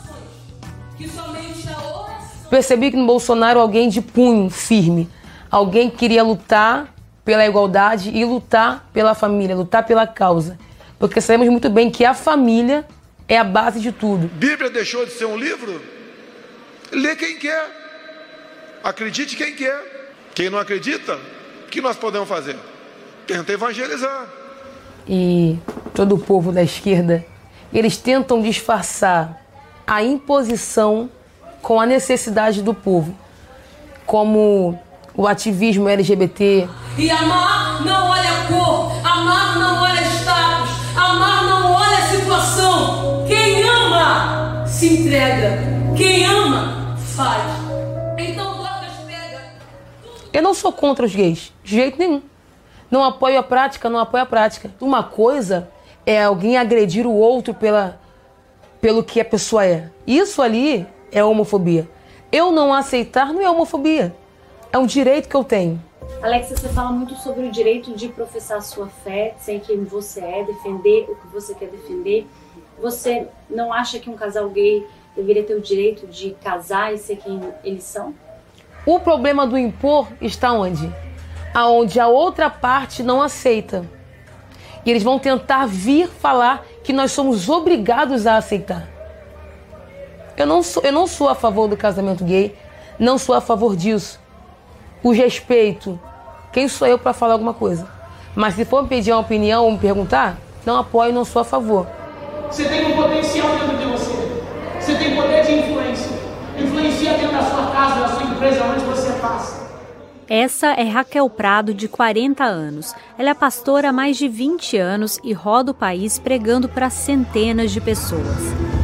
Speaker 14: Percebi que no Bolsonaro alguém de punho firme, alguém que queria lutar pela igualdade e lutar pela família, lutar pela causa. Porque sabemos muito bem que a família é a base de tudo.
Speaker 9: Bíblia deixou de ser um livro? Lê quem quer. Acredite quem quer. Quem não acredita, o que nós podemos fazer? Tenta evangelizar.
Speaker 14: E todo o povo da esquerda, eles tentam disfarçar a imposição com a necessidade do povo, como o ativismo L G B T.
Speaker 19: E amar não olha a cor, amar não olha status, amar não olha a situação. Quem ama se entrega, quem ama faz. Então
Speaker 14: eu não sou contra os gays, de jeito nenhum. Não apoio a prática, não apoio a prática. Uma coisa é alguém agredir o outro pela, pelo que a pessoa é. Isso ali é homofobia. Eu não aceitar não é homofobia. É um direito que eu tenho.
Speaker 18: Alexia, você fala muito sobre o direito de professar sua fé, ser quem você é, defender o que você quer defender. Você não acha que um casal gay deveria ter o direito de casar e ser quem eles são?
Speaker 14: O problema do impor está onde? Aonde a outra parte não aceita. E eles vão tentar vir falar que nós somos obrigados a aceitar. Eu não sou, eu não sou a favor do casamento gay, não sou a favor disso. O respeito. Quem sou eu para falar alguma coisa? Mas se for me pedir uma opinião ou me perguntar, não apoio, não sou a favor.
Speaker 19: Você tem um potencial dentro de você. Você tem poder de influência. Influencia dentro da sua casa, da sua empresa, onde você passa.
Speaker 13: Essa é Raquel Prado, de quarenta anos. Ela é pastora há mais de vinte anos e roda o país pregando para centenas de pessoas.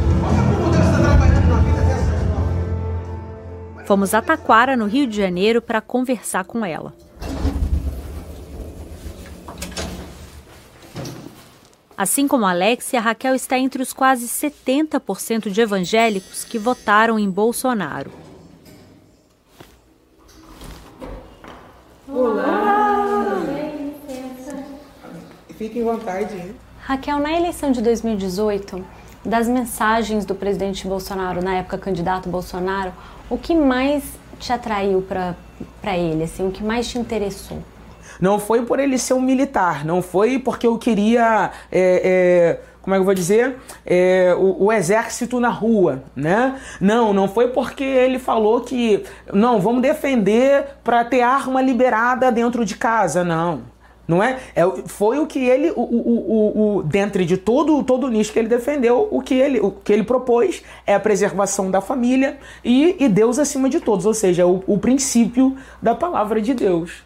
Speaker 13: Fomos a Taquara, no Rio de Janeiro, para conversar com ela. Assim como a Alexia, Raquel está entre os quase setenta por cento de evangélicos que votaram em Bolsonaro.
Speaker 18: Olá!
Speaker 20: Fiquem à vontade.
Speaker 18: Raquel, na eleição de dois mil e dezoito, das mensagens do presidente Bolsonaro, na época candidato Bolsonaro, o que mais te atraiu para ele, assim, o que mais te interessou?
Speaker 20: Não foi por ele ser um militar, não foi porque eu queria, é, é, como é que eu vou dizer, é, o, o exército na rua, né? Não, não foi porque ele falou que, não, vamos defender para ter arma liberada dentro de casa, não. Não é? é? Foi o que ele, o, o, o, o, dentro de todo, todo o nicho que ele defendeu, o que ele, o que ele propôs é a preservação da família e, e Deus acima de todos, ou seja, o, o princípio da palavra de Deus.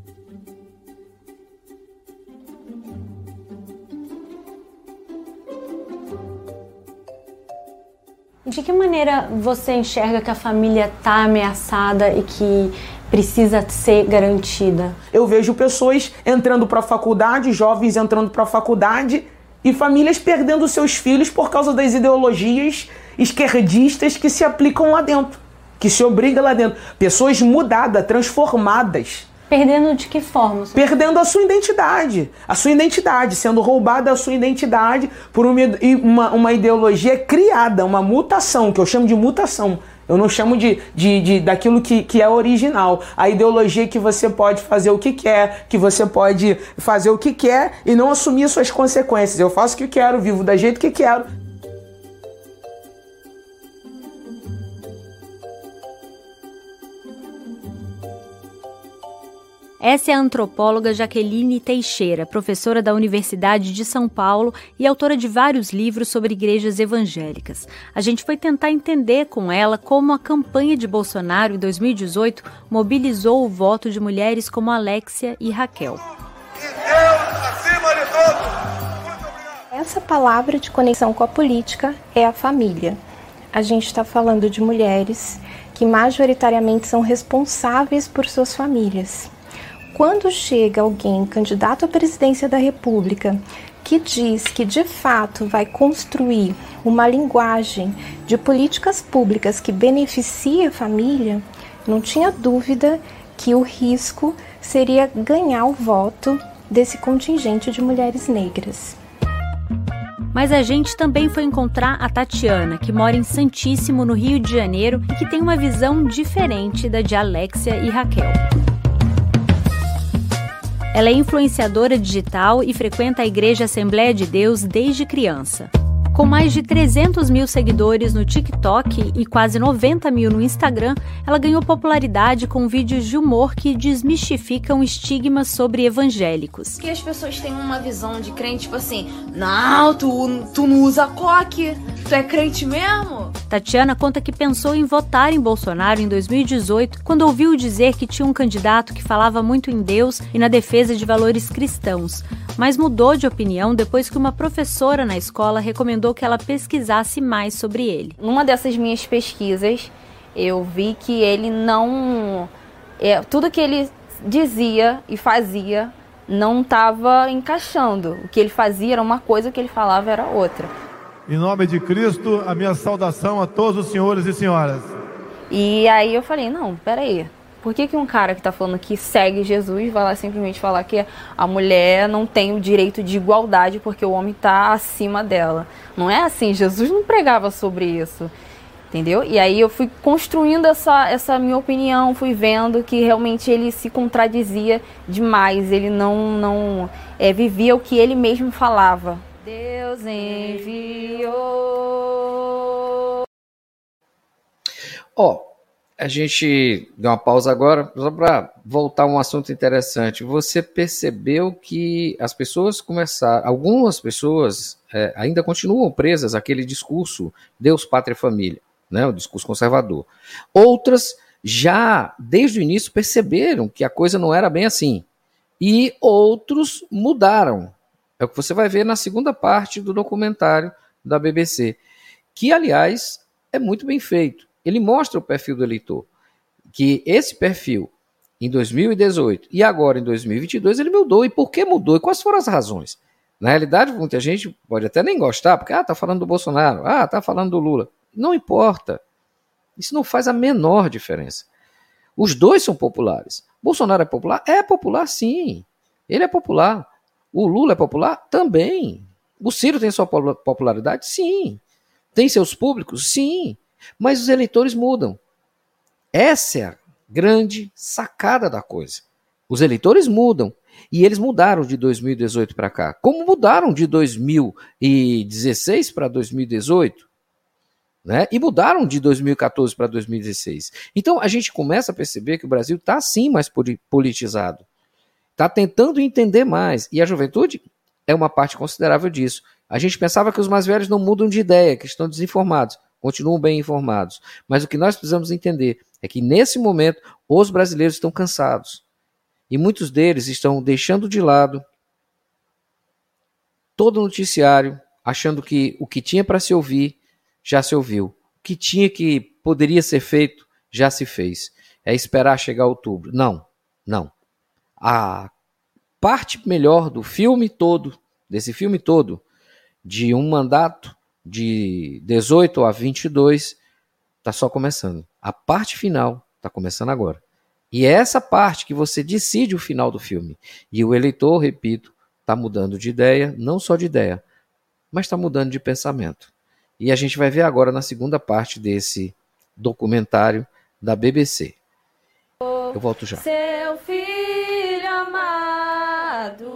Speaker 18: De que maneira você enxerga que a família está ameaçada e que precisa ser garantida?
Speaker 20: Eu vejo pessoas entrando para a faculdade, jovens entrando para a faculdade e famílias perdendo seus filhos por causa das ideologias esquerdistas que se aplicam lá dentro, que se obrigam lá dentro. Pessoas mudadas, transformadas,
Speaker 18: Perdendo de que forma?
Speaker 20: Perdendo a sua identidade. A sua identidade, sendo roubada a sua identidade por uma, uma, uma ideologia criada, uma mutação, que eu chamo de mutação. Eu não chamo de, de, de daquilo que, que é original. A ideologia que você pode fazer o que quer, que você pode fazer o que quer e não assumir suas consequências. Eu faço o que quero, vivo da jeito que quero.
Speaker 13: Essa é a antropóloga Jaqueline Teixeira, professora da Universidade de São Paulo e autora de vários livros sobre igrejas evangélicas. A gente foi tentar entender com ela como a campanha de Bolsonaro em dois mil e dezoito mobilizou o voto de mulheres como Alexia e Raquel.
Speaker 9: E Deus acima de todos!
Speaker 17: Essa palavra de conexão com a política é a família. A gente está falando de mulheres que majoritariamente são responsáveis por suas famílias. Quando chega alguém candidato à presidência da República que diz que de fato vai construir uma linguagem de políticas públicas que beneficia a família, não tinha dúvida que o risco seria ganhar o voto desse contingente de mulheres negras.
Speaker 13: Mas a gente também foi encontrar a Tatiana, que mora em Santíssimo, no Rio de Janeiro, e que tem uma visão diferente da de Alexia e Raquel. Ela é influenciadora digital e frequenta a Igreja Assembleia de Deus desde criança. Com mais de trezentos mil seguidores no TikTok e quase noventa mil no Instagram, ela ganhou popularidade com vídeos de humor que desmistificam estigmas sobre evangélicos.
Speaker 21: Que as pessoas têm uma visão de crente, tipo assim, não, tu, tu não usa coque, tu é crente mesmo?
Speaker 13: Tatiana conta que pensou em votar em Bolsonaro em dois mil e dezoito, quando ouviu dizer que tinha um candidato que falava muito em Deus e na defesa de valores cristãos, mas mudou de opinião depois que uma professora na escola recomendou que ela pesquisasse mais sobre ele.
Speaker 21: Numa dessas minhas pesquisas, eu vi que ele não... É, tudo que ele dizia e fazia não estava encaixando. O que ele fazia era uma coisa, o que ele falava era outra.
Speaker 9: Em nome de Cristo, a minha saudação a todos os senhores e senhoras.
Speaker 21: E aí eu falei, não, peraí. Por que que um cara que está falando que segue Jesus vai lá simplesmente falar que a mulher não tem o direito de igualdade porque o homem está acima dela? Não é assim, Jesus não pregava sobre isso, entendeu? E aí eu fui construindo essa, essa minha opinião, fui vendo que realmente ele se contradizia demais, ele não, não é, vivia o que ele mesmo falava. Deus enviou...
Speaker 2: Ó... Oh. A gente deu uma pausa agora, só para voltar a um assunto interessante. Você percebeu que as pessoas começaram, algumas pessoas é, ainda continuam presas àquele discurso Deus, Pátria e Família, né, o discurso conservador. Outras já, desde o início, perceberam que a coisa não era bem assim. E outros mudaram. É o que você vai ver na segunda parte do documentário da B B C, que, aliás, é muito bem feito. Ele mostra o perfil do eleitor, que esse perfil em dois mil e dezoito e agora em dois mil e vinte e dois ele mudou. E por que mudou? E quais foram as razões? Na realidade, muita gente pode até nem gostar, porque ah, tá falando do Bolsonaro, ah, tá falando do Lula. Não importa. Isso não faz a menor diferença. Os dois são populares. Bolsonaro é popular? É popular, sim. Ele é popular. O Lula é popular? Também. O Ciro tem sua popularidade? Sim. Tem seus públicos? Sim. Mas os eleitores mudam. Essa é a grande sacada da coisa. Os eleitores mudam. E eles mudaram de dois mil e dezoito para cá. Como mudaram de dois mil e dezesseis para dois mil e dezoito. Né? E mudaram de dois mil e quatorze para dois mil e dezesseis. Então a gente começa a perceber que o Brasil está sim mais politizado. Está tentando entender mais. E a juventude é uma parte considerável disso. A gente pensava que os mais velhos não mudam de ideia, que estão desinformados. Continuam bem informados. Mas o que nós precisamos entender é que, nesse momento, os brasileiros estão cansados. E muitos deles estão deixando de lado todo o noticiário, achando que o que tinha para se ouvir, já se ouviu. O que tinha que poderia ser feito, já se fez. É esperar chegar outubro. Não, não. A parte melhor do filme todo, desse filme todo, de um mandato, de dezoito a vinte e dois, está só começando. A parte final está começando agora. E é essa parte que você decide o final do filme. E o eleitor, repito, está mudando de ideia, não só de ideia, mas está mudando de pensamento. E a gente vai ver agora na segunda parte desse documentário da B B C. Eu volto já.
Speaker 21: Seu filho amado.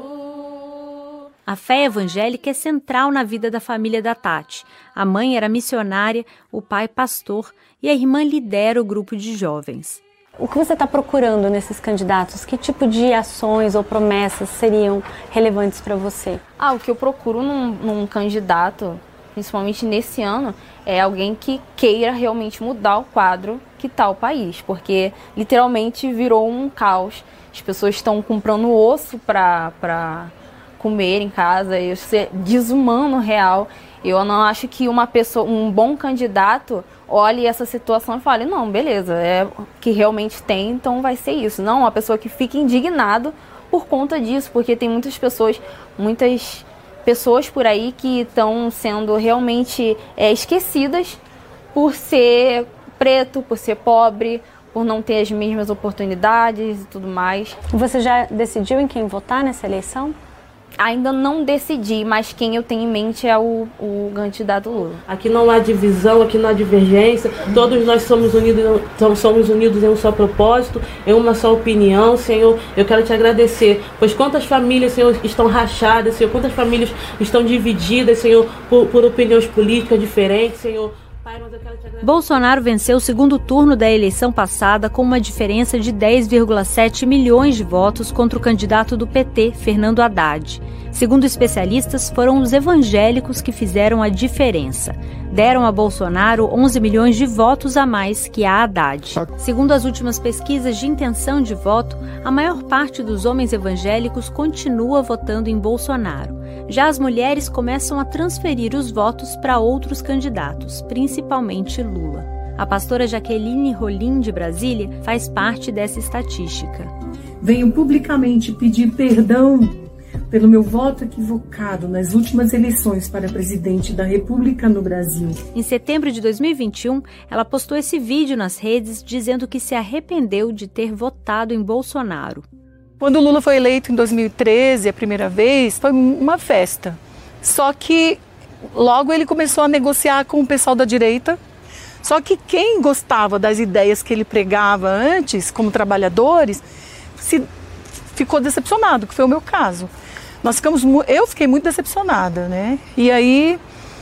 Speaker 13: A fé evangélica é central na vida da família da Tati. A mãe era missionária, o pai pastor e a irmã lidera o grupo de jovens.
Speaker 18: O que você está procurando nesses candidatos? Que tipo de ações ou promessas seriam relevantes para você?
Speaker 21: Ah, o que eu procuro num, num candidato, principalmente nesse ano, é alguém que queira realmente mudar o quadro que está o país, porque literalmente virou um caos. As pessoas estão comprando osso para comer em casa, isso é desumano real. Eu não acho que uma pessoa, um bom candidato olhe essa situação e fale, não, beleza, é que realmente tem, então vai ser isso. Não, uma pessoa que fique indignado por conta disso, porque tem muitas pessoas, muitas pessoas por aí que estão sendo realmente é, esquecidas por ser preto, por ser pobre, por não ter as mesmas oportunidades e tudo mais.
Speaker 18: Você já decidiu em quem votar nessa eleição?
Speaker 21: Ainda não decidi, mas quem eu tenho em mente é o, o candidato Lula.
Speaker 3: Aqui não há divisão, aqui não há divergência, todos nós somos unidos, somos unidos em um só propósito, em uma só opinião. Senhor, eu quero te agradecer, pois quantas famílias, Senhor, estão rachadas, Senhor, quantas famílias estão divididas, Senhor, por, por opiniões políticas diferentes, Senhor. Pai, mas eu quero te agradecer.
Speaker 13: Bolsonaro venceu o segundo turno da eleição passada com uma diferença de dez vírgula sete milhões de votos contra o candidato do P T, Fernando Haddad. Segundo especialistas, foram os evangélicos que fizeram a diferença. Deram a Bolsonaro onze milhões de votos a mais que a Haddad. Segundo as últimas pesquisas de intenção de voto, a maior parte dos homens evangélicos continua votando em Bolsonaro. Já as mulheres começam a transferir os votos para outros candidatos, principalmente Lula. A pastora Jaqueline Rolim, de Brasília, faz parte dessa estatística.
Speaker 22: Venho publicamente pedir perdão pelo meu voto equivocado nas últimas eleições para presidente da República no Brasil.
Speaker 13: Em setembro de dois mil e vinte e um, ela postou esse vídeo nas redes dizendo que se arrependeu de ter votado em Bolsonaro.
Speaker 22: Quando o Lula foi eleito em dois mil e treze, a primeira vez, foi uma festa. Só que logo ele começou a negociar com o pessoal da direita. Só que quem gostava das ideias que ele pregava antes, como trabalhadores, se ficou decepcionado, que foi o meu caso. Nós ficamos, eu fiquei muito decepcionada, né? E aí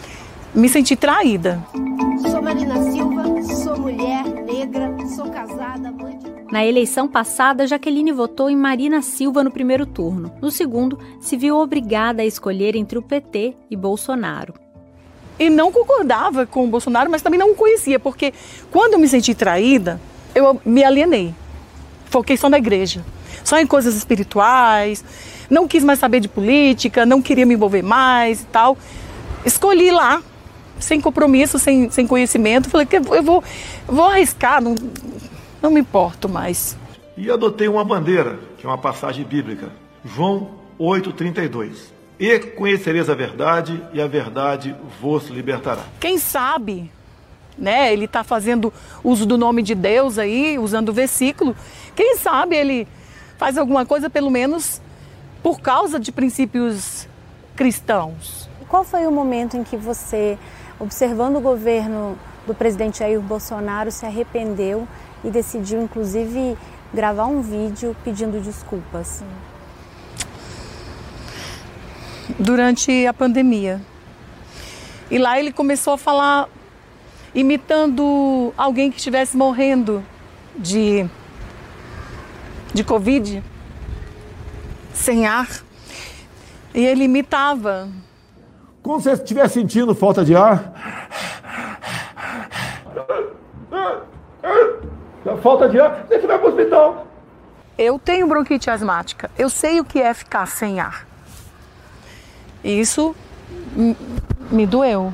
Speaker 22: me senti traída.
Speaker 23: Sou Marina Silva, sou mulher, negra, sou casada, mãe de...
Speaker 13: Na eleição passada, Jaqueline votou em Marina Silva no primeiro turno. No segundo, se viu obrigada a escolher entre o P T e Bolsonaro.
Speaker 22: E não concordava com o Bolsonaro, mas também não o conhecia, porque quando eu me senti traída, eu me alienei. Foquei só na igreja, só em coisas espirituais, não quis mais saber de política, não queria me envolver mais e tal. Escolhi lá, sem compromisso, sem, sem conhecimento, falei que eu vou, vou arriscar, não, não me importo mais.
Speaker 10: E adotei uma bandeira, que é uma passagem bíblica, João oito, trinta e dois. E conhecereis a verdade, e a verdade vos libertará.
Speaker 22: Quem sabe, né, ele está fazendo uso do nome de Deus aí, usando o versículo, quem sabe ele faz alguma coisa, pelo menos, por causa de princípios cristãos.
Speaker 18: Qual foi o momento em que você, observando o governo do presidente Jair Bolsonaro, se arrependeu e decidiu, inclusive, gravar um vídeo pedindo desculpas?
Speaker 22: Durante a pandemia. E lá ele começou a falar, imitando alguém que estivesse morrendo de, de Covid, sem ar. E ele imitava.
Speaker 10: Quando você estiver sentindo falta de ar, falta de ar, você vai para o hospital.
Speaker 22: Eu tenho bronquite asmática, eu sei o que é ficar sem ar. E isso me doeu.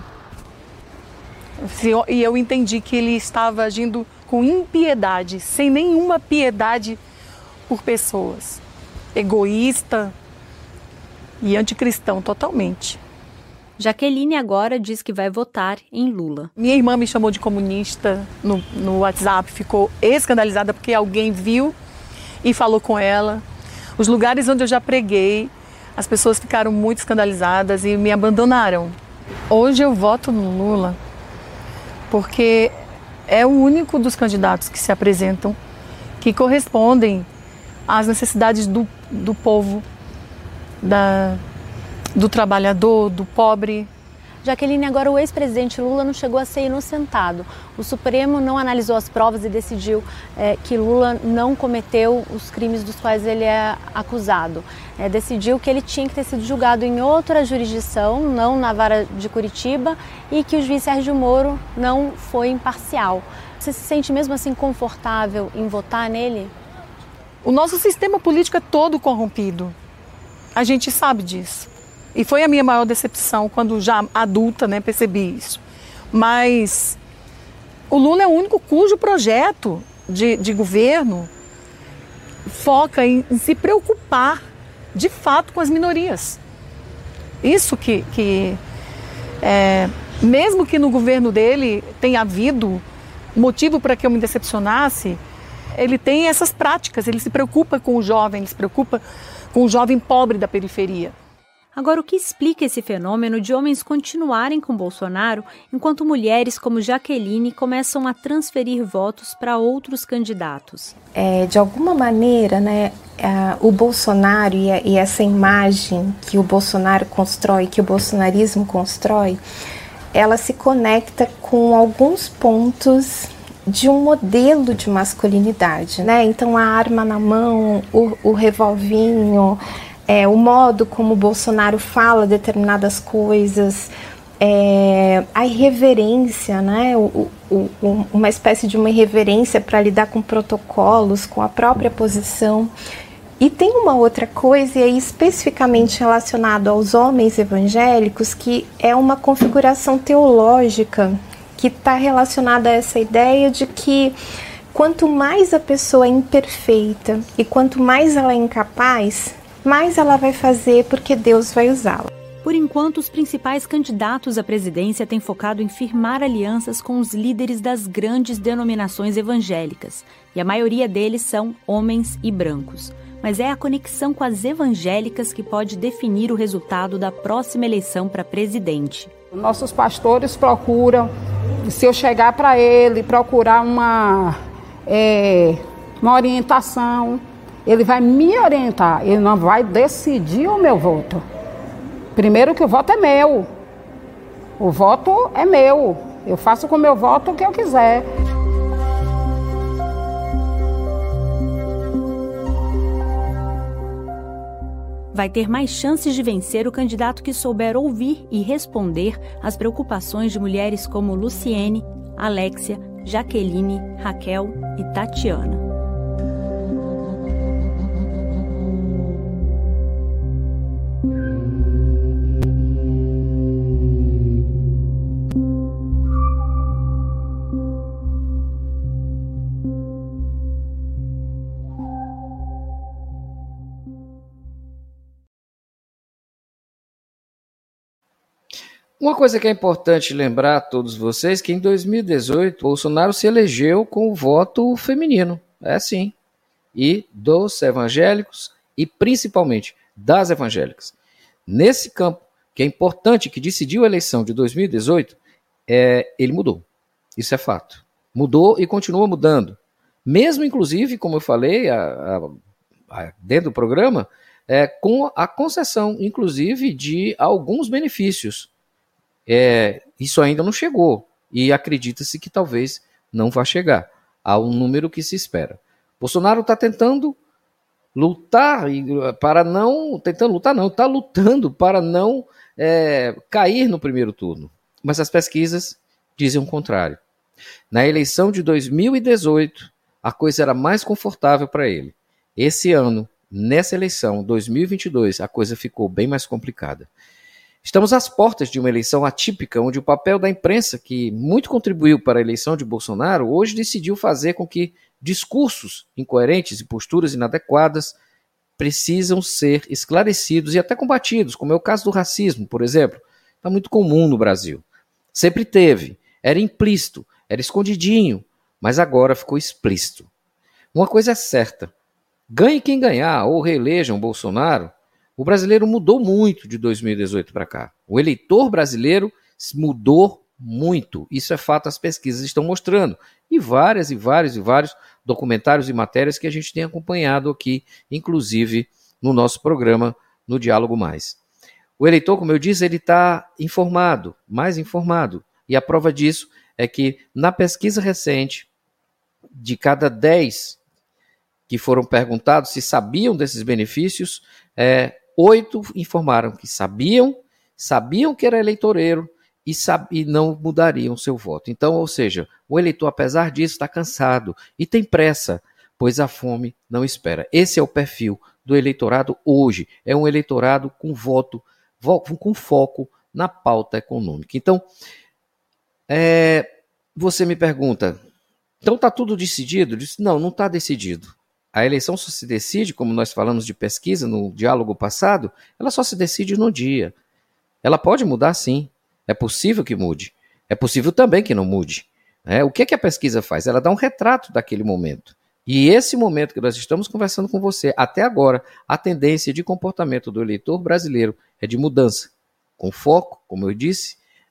Speaker 22: E eu entendi que ele estava agindo com impiedade, sem nenhuma piedade por pessoas. Egoísta e anticristão totalmente.
Speaker 13: Jaqueline agora diz que vai votar em Lula.
Speaker 22: Minha irmã me chamou de comunista no, no WhatsApp, ficou escandalizada porque alguém viu e falou com ela. Os lugares onde eu já preguei, as pessoas ficaram muito escandalizadas e me abandonaram. Hoje eu voto no Lula porque é o único dos candidatos que se apresentam que correspondem às necessidades do, do povo, da, do trabalhador, do pobre.
Speaker 13: Jaqueline, agora o ex-presidente Lula não chegou a ser inocentado. O Supremo não analisou as provas e decidiu é, que Lula não cometeu os crimes dos quais ele é acusado. É, decidiu que ele tinha que ter sido julgado em outra jurisdição, não na vara de Curitiba, e que o juiz Sérgio Moro não foi imparcial. Você se sente mesmo assim confortável em votar nele?
Speaker 22: O nosso sistema político é todo corrompido. A gente sabe disso. E foi a minha maior decepção quando já adulta, né, percebi isso. Mas o Lula é o único cujo projeto de, de governo foca em, em se preocupar de fato com as minorias. Isso que, que é, mesmo que no governo dele tenha havido motivo para que eu me decepcionasse, ele tem essas práticas, ele se preocupa com o jovem, ele se preocupa com o jovem pobre da periferia.
Speaker 13: Agora, o que explica esse fenômeno de homens continuarem com Bolsonaro, enquanto mulheres como Jaqueline começam a transferir votos para outros candidatos?
Speaker 17: É, de alguma maneira, né, o Bolsonaro e, a, e essa imagem que o Bolsonaro constrói, que o bolsonarismo constrói, ela se conecta com alguns pontos de um modelo de masculinidade, né? Então, a arma na mão, o, o revolvinho, É, o modo como o Bolsonaro fala determinadas coisas, é, a irreverência, né? o, o, o, uma espécie de uma irreverência para lidar com protocolos, com a própria posição. E tem uma outra coisa, e aí especificamente relacionado aos homens evangélicos, que é uma configuração teológica que está relacionada a essa ideia de que quanto mais a pessoa é imperfeita e quanto mais ela é incapaz, mais ela vai fazer porque Deus vai usá-la.
Speaker 13: Por enquanto, os principais candidatos à presidência têm focado em firmar alianças com os líderes das grandes denominações evangélicas, e a maioria deles são homens e brancos. Mas é a conexão com as evangélicas que pode definir o resultado da próxima eleição para presidente.
Speaker 4: Nossos pastores procuram, se eu chegar para ele, procurar uma, é, uma orientação, ele vai me orientar, ele não vai decidir o meu voto. Primeiro que o voto é meu. O voto é meu. Eu faço com o meu voto o que eu quiser.
Speaker 13: Vai ter mais chances de vencer o candidato que souber ouvir e responder às preocupações de mulheres como Luciene, Alexia, Jaqueline, Raquel e Tatiana.
Speaker 2: Uma coisa que é importante lembrar a todos vocês, que em dois mil e dezoito, Bolsonaro se elegeu com o voto feminino, é sim, e dos evangélicos e principalmente das evangélicas. Nesse campo, que é importante, que decidiu a eleição de dois mil e dezoito, é, ele mudou, isso é fato. Mudou e continua mudando. Mesmo, inclusive, como eu falei a, a, a, dentro do programa, é, com a concessão, inclusive, de alguns benefícios. É, isso ainda não chegou e acredita-se que talvez não vá chegar ao número que se espera. Bolsonaro está tentando lutar para não, tentando lutar não, está lutando para não é, cair no primeiro turno, mas as pesquisas dizem o contrário. Na eleição de dois mil e dezoito, a coisa era mais confortável para ele. Esse ano, nessa eleição, dois mil e vinte e dois, a coisa ficou bem mais complicada. Estamos às portas de uma eleição atípica, onde o papel da imprensa, que muito contribuiu para a eleição de Bolsonaro, hoje decidiu fazer com que discursos incoerentes e posturas inadequadas precisam ser esclarecidos e até combatidos, como é o caso do racismo, por exemplo. Está muito comum no Brasil. Sempre teve, era implícito, era escondidinho, mas agora ficou explícito. Uma coisa é certa, ganhe quem ganhar ou reelejam Bolsonaro, o brasileiro mudou muito de dois mil e dezoito para cá. O eleitor brasileiro mudou muito. Isso é fato, as pesquisas estão mostrando. E várias e vários e vários documentários e matérias que a gente tem acompanhado aqui, inclusive no nosso programa, no Diálogo Mais. O eleitor, como eu disse, ele está informado, mais informado. E a prova disso é que na pesquisa recente, de cada dez que foram perguntados se sabiam desses benefícios, é, oito informaram que sabiam, sabiam que era eleitoreiro e, sab- e não mudariam seu voto. Então, ou seja, o eleitor, apesar disso, está cansado e tem pressa, pois a fome não espera. Esse é o perfil do eleitorado hoje. É um eleitorado com voto, vo- com foco na pauta econômica. Então, é, você me pergunta, então está tudo decidido? Eu disse, não, não está decidido. A eleição só se decide, como nós falamos de pesquisa no diálogo passado, ela só se decide no dia. Ela pode mudar, sim. É possível que mude. É possível também que não mude. É, o que, que a pesquisa faz? Ela dá um retrato daquele momento. E esse momento que nós estamos conversando com você, até agora, a tendência de comportamento do eleitor brasileiro é de mudança. Com foco, como eu disse,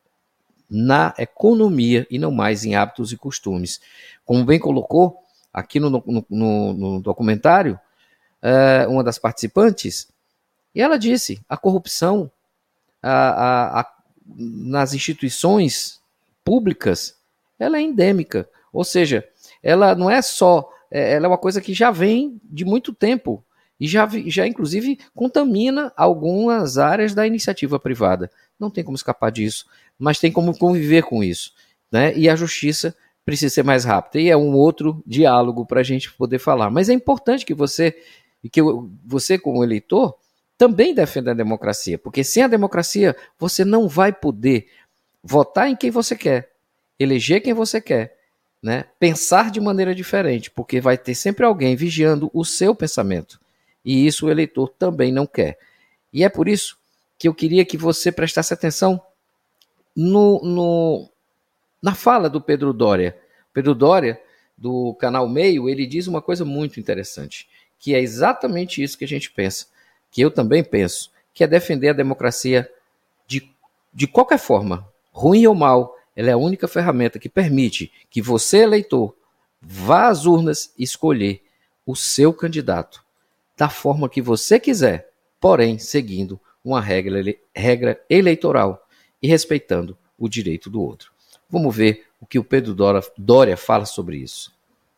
Speaker 2: na economia e não mais em hábitos e costumes. Como bem colocou aqui no, no, no, no documentário, uh, uma das participantes, e ela disse, a corrupção a, a, a, nas instituições públicas, ela é endêmica, ou seja, ela não é só, ela é uma coisa que já vem de muito tempo, e já, já inclusive contamina algumas áreas da iniciativa privada. Não tem como escapar disso, mas tem como conviver com isso, né? E a justiça precisa ser mais rápida, e é um outro diálogo para a gente poder falar. Mas é importante que você, que você como eleitor, também defenda a democracia, porque sem a democracia você não vai poder votar em quem você quer, eleger quem você quer, né? Pensar de maneira diferente, porque vai ter sempre alguém vigiando o seu pensamento, e isso o eleitor também não quer. E é por isso que eu queria que você prestasse atenção no... no na fala do Pedro Doria. Pedro Doria, do canal Meio, ele diz uma coisa muito interessante, que é exatamente isso que a gente pensa, que eu também penso, que é defender a democracia de, de qualquer forma, ruim ou mal, ela é a única ferramenta que permite que você, eleitor, vá às urnas escolher o seu candidato, da forma que você quiser, porém seguindo uma regra, regra eleitoral e respeitando o direito do outro. Vamos ver o que o Pedro Doria fala sobre isso.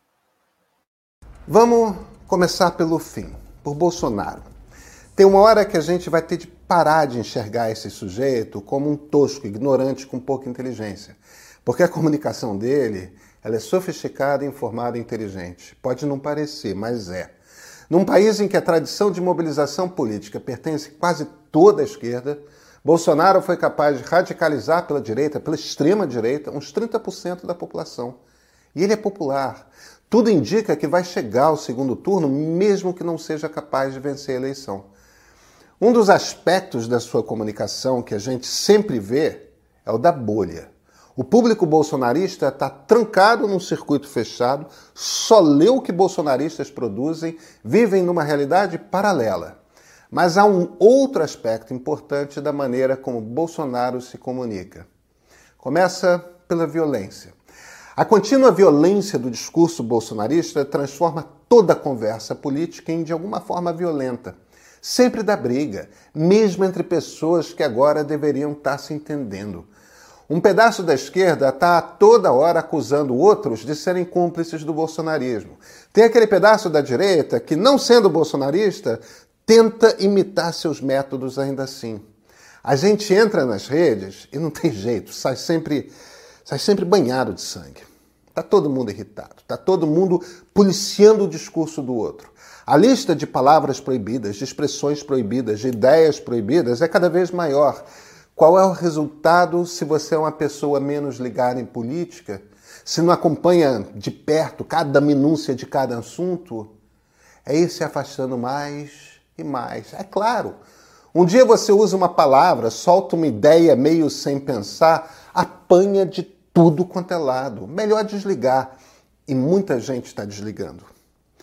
Speaker 5: Vamos começar pelo fim, por Bolsonaro. Tem uma hora que a gente vai ter de parar de enxergar esse sujeito como um tosco, ignorante, com pouca inteligência. Porque a comunicação dele, ela é sofisticada, informada e inteligente. Pode não parecer, mas é. Num país em que a tradição de mobilização política pertence quase toda à esquerda, Bolsonaro foi capaz de radicalizar pela direita, pela extrema-direita, uns trinta por cento da população. E ele é popular. Tudo indica que vai chegar ao segundo turno, mesmo que não seja capaz de vencer a eleição. Um dos aspectos da sua comunicação que a gente sempre vê é o da bolha. O público bolsonarista está trancado num circuito fechado, só lê o que bolsonaristas produzem, vivem numa realidade paralela. Mas há um outro aspecto importante da maneira como Bolsonaro se comunica. Começa pela violência. A contínua violência do discurso bolsonarista transforma toda a conversa política em, de alguma forma, violenta. Sempre dá briga, mesmo entre pessoas que agora deveriam estar se entendendo. Um pedaço da esquerda está toda hora acusando outros de serem cúmplices do bolsonarismo. Tem aquele pedaço da direita que, não sendo bolsonarista, tenta imitar seus métodos ainda assim. A gente entra nas redes e não tem jeito, sai sempre, sai sempre banhado de sangue. Está todo mundo irritado, está todo mundo policiando o discurso do outro. A lista de palavras proibidas, de expressões proibidas, de ideias proibidas é cada vez maior. Qual é o resultado se você é uma pessoa menos ligada em política? Se não acompanha de perto cada minúcia de cada assunto? É ir se afastando mais e mais. É claro, um dia você usa uma palavra, solta uma ideia meio sem pensar, apanha de tudo quanto é lado. Melhor desligar. E muita gente está desligando.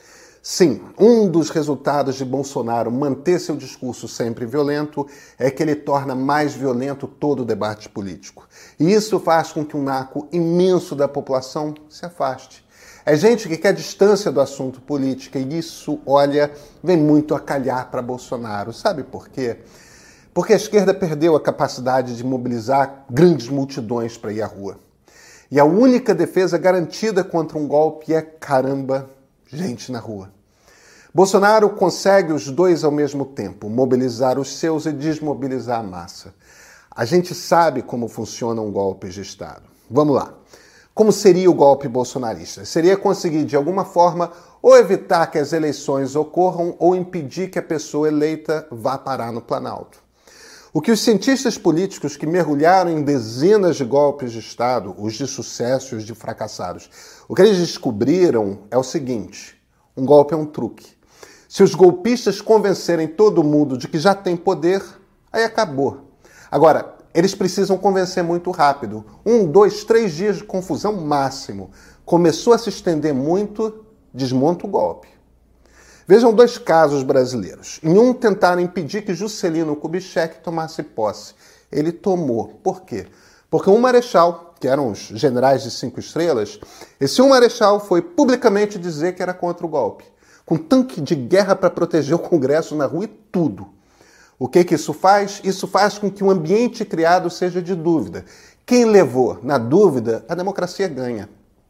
Speaker 5: Sim, um dos resultados de Bolsonaro manter seu discurso sempre violento é que ele torna mais violento todo o debate político. E isso faz com que um naco imenso da população se afaste. É gente que quer distância do assunto político e isso, olha, vem muito a calhar para Bolsonaro. Sabe por quê? Porque a esquerda perdeu a capacidade de mobilizar grandes multidões para ir à rua. E a única defesa garantida contra um golpe é, caramba, gente na rua. Bolsonaro consegue os dois ao mesmo tempo, mobilizar os seus e desmobilizar a massa. A gente sabe como funciona um golpe de Estado. Vamos lá. Como seria o golpe bolsonarista? Seria conseguir, de alguma forma, ou evitar que as eleições ocorram ou impedir que a pessoa eleita vá parar no Planalto. O que os cientistas políticos que mergulharam em dezenas de golpes de Estado, os de sucesso e os de fracassados, o que eles descobriram é o seguinte: um golpe é um truque. Se os golpistas convencerem todo mundo de que já tem poder, aí acabou. Agora, eles precisam convencer muito rápido. Um, dois, três dias de confusão máximo. Começou a se estender muito, desmonta o golpe. Vejam dois casos brasileiros. Em um, tentaram impedir que Juscelino Kubitschek tomasse posse. Ele tomou. Por quê? Porque um marechal, que eram os generais de cinco estrelas, esse um marechal foi publicamente dizer que era contra o golpe, com tanque de guerra para proteger o Congresso na rua e tudo. O que que isso faz? Isso faz com que o ambiente criado seja de dúvida. Quem levou na dúvida, a democracia ganha.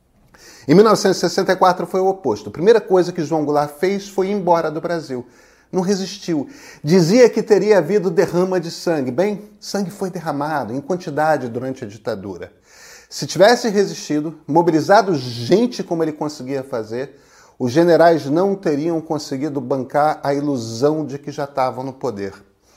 Speaker 5: Em mil novecentos e sessenta e quatro foi o oposto. A primeira coisa que João Goulart fez foi ir embora do Brasil. Não resistiu. Dizia que teria havido derrama de sangue. Bem, sangue foi derramado em quantidade durante a ditadura. Se tivesse resistido, mobilizado gente como ele conseguia fazer, os generais não teriam conseguido bancar a ilusão de que já estavam no poder.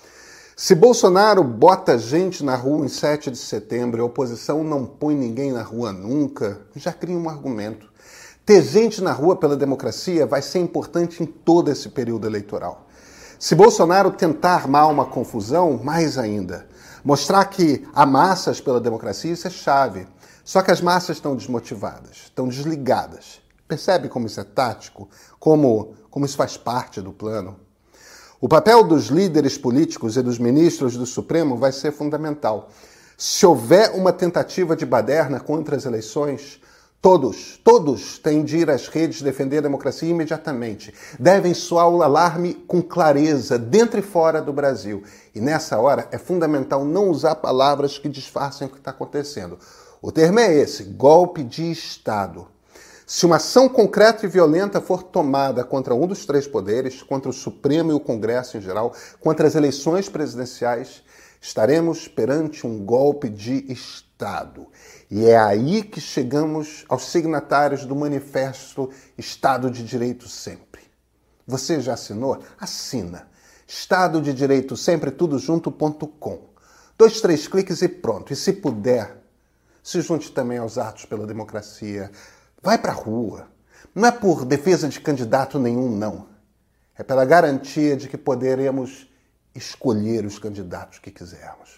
Speaker 5: Se Bolsonaro bota gente na rua em sete de setembro e a oposição não põe ninguém na rua nunca, já cria um argumento. Ter gente na rua pela democracia vai ser importante em todo esse período eleitoral. Se Bolsonaro tentar armar uma confusão, mais ainda. Mostrar que há massas pela democracia, isso é chave. Só que as massas estão desmotivadas, estão desligadas. Percebe como isso é tático? Como, como isso faz parte do plano? O papel dos líderes políticos e dos ministros do Supremo vai ser fundamental. Se houver uma tentativa de baderna contra as eleições, todos, todos têm de ir às redes defender a democracia imediatamente. Devem soar o alarme com clareza, dentro e fora do Brasil. E nessa hora é fundamental não usar palavras que disfarcem o que está acontecendo. O termo é esse, golpe de Estado. Se uma ação concreta e violenta for tomada contra um dos três poderes, contra o Supremo e o Congresso em geral, contra as eleições presidenciais, estaremos perante um golpe de Estado. E é aí que chegamos aos signatários do manifesto Estado de Direito Sempre. Você já assinou? Assina. Estado de Direito Sempre, tudo junto ponto com. Dois, três cliques e pronto. E se puder, se junte também aos atos pela democracia. Vai para a rua. Não é por defesa de candidato nenhum, não. É pela garantia de que poderemos escolher os candidatos que quisermos.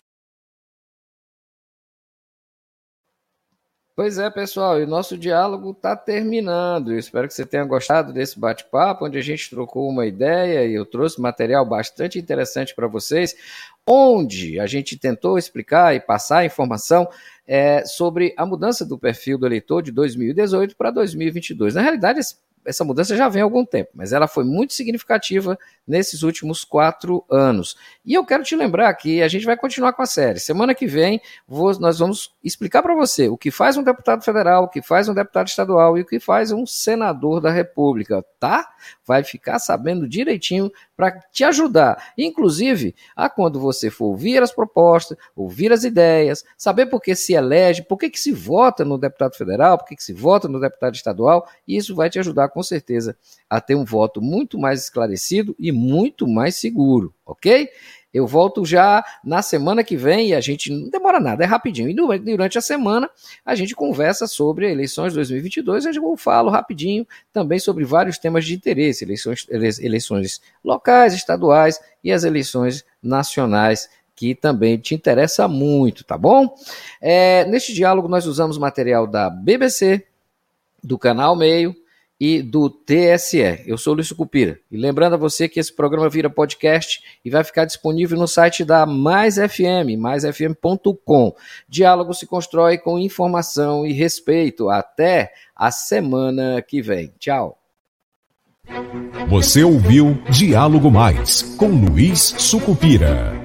Speaker 2: Pois é, pessoal, e o nosso diálogo está terminando. Eu espero que você tenha gostado desse bate-papo, onde a gente trocou uma ideia e eu trouxe material bastante interessante para vocês, onde a gente tentou explicar e passar a informação é, sobre a mudança do perfil do eleitor de dois mil e dezoito para dois mil e vinte e dois. Na realidade, esse essa mudança já vem há algum tempo, mas ela foi muito significativa nesses últimos quatro anos. E eu quero te lembrar que a gente vai continuar com a série. Semana que vem vou, nós vamos explicar para você o que faz um deputado federal, o que faz um deputado estadual e o que faz um senador da República, tá? Vai ficar sabendo direitinho para te ajudar, inclusive, a quando você for ouvir as propostas, ouvir as ideias, saber por que se elege, por que, que se vota no deputado federal, por que, que se vota no deputado estadual, e isso vai te ajudar com certeza a ter um voto muito mais esclarecido e muito mais seguro, ok? Eu volto já na semana que vem e a gente não demora nada, é rapidinho. E durante a semana a gente conversa sobre eleições de dois mil e vinte e dois, eu falo rapidinho também sobre vários temas de interesse, eleições, eleições locais, estaduais e as eleições nacionais, que também te interessa muito, tá bom? É, neste diálogo nós usamos material da B B C, do Canal Meio, e do T S E. Eu sou Luiz Sucupira. E lembrando a você que esse programa vira podcast e vai ficar disponível no site da Mais F M, mais f m ponto com. Diálogo se constrói com informação e respeito. Até a semana que vem. Tchau.
Speaker 1: Você ouviu Diálogo Mais, com Luiz Sucupira.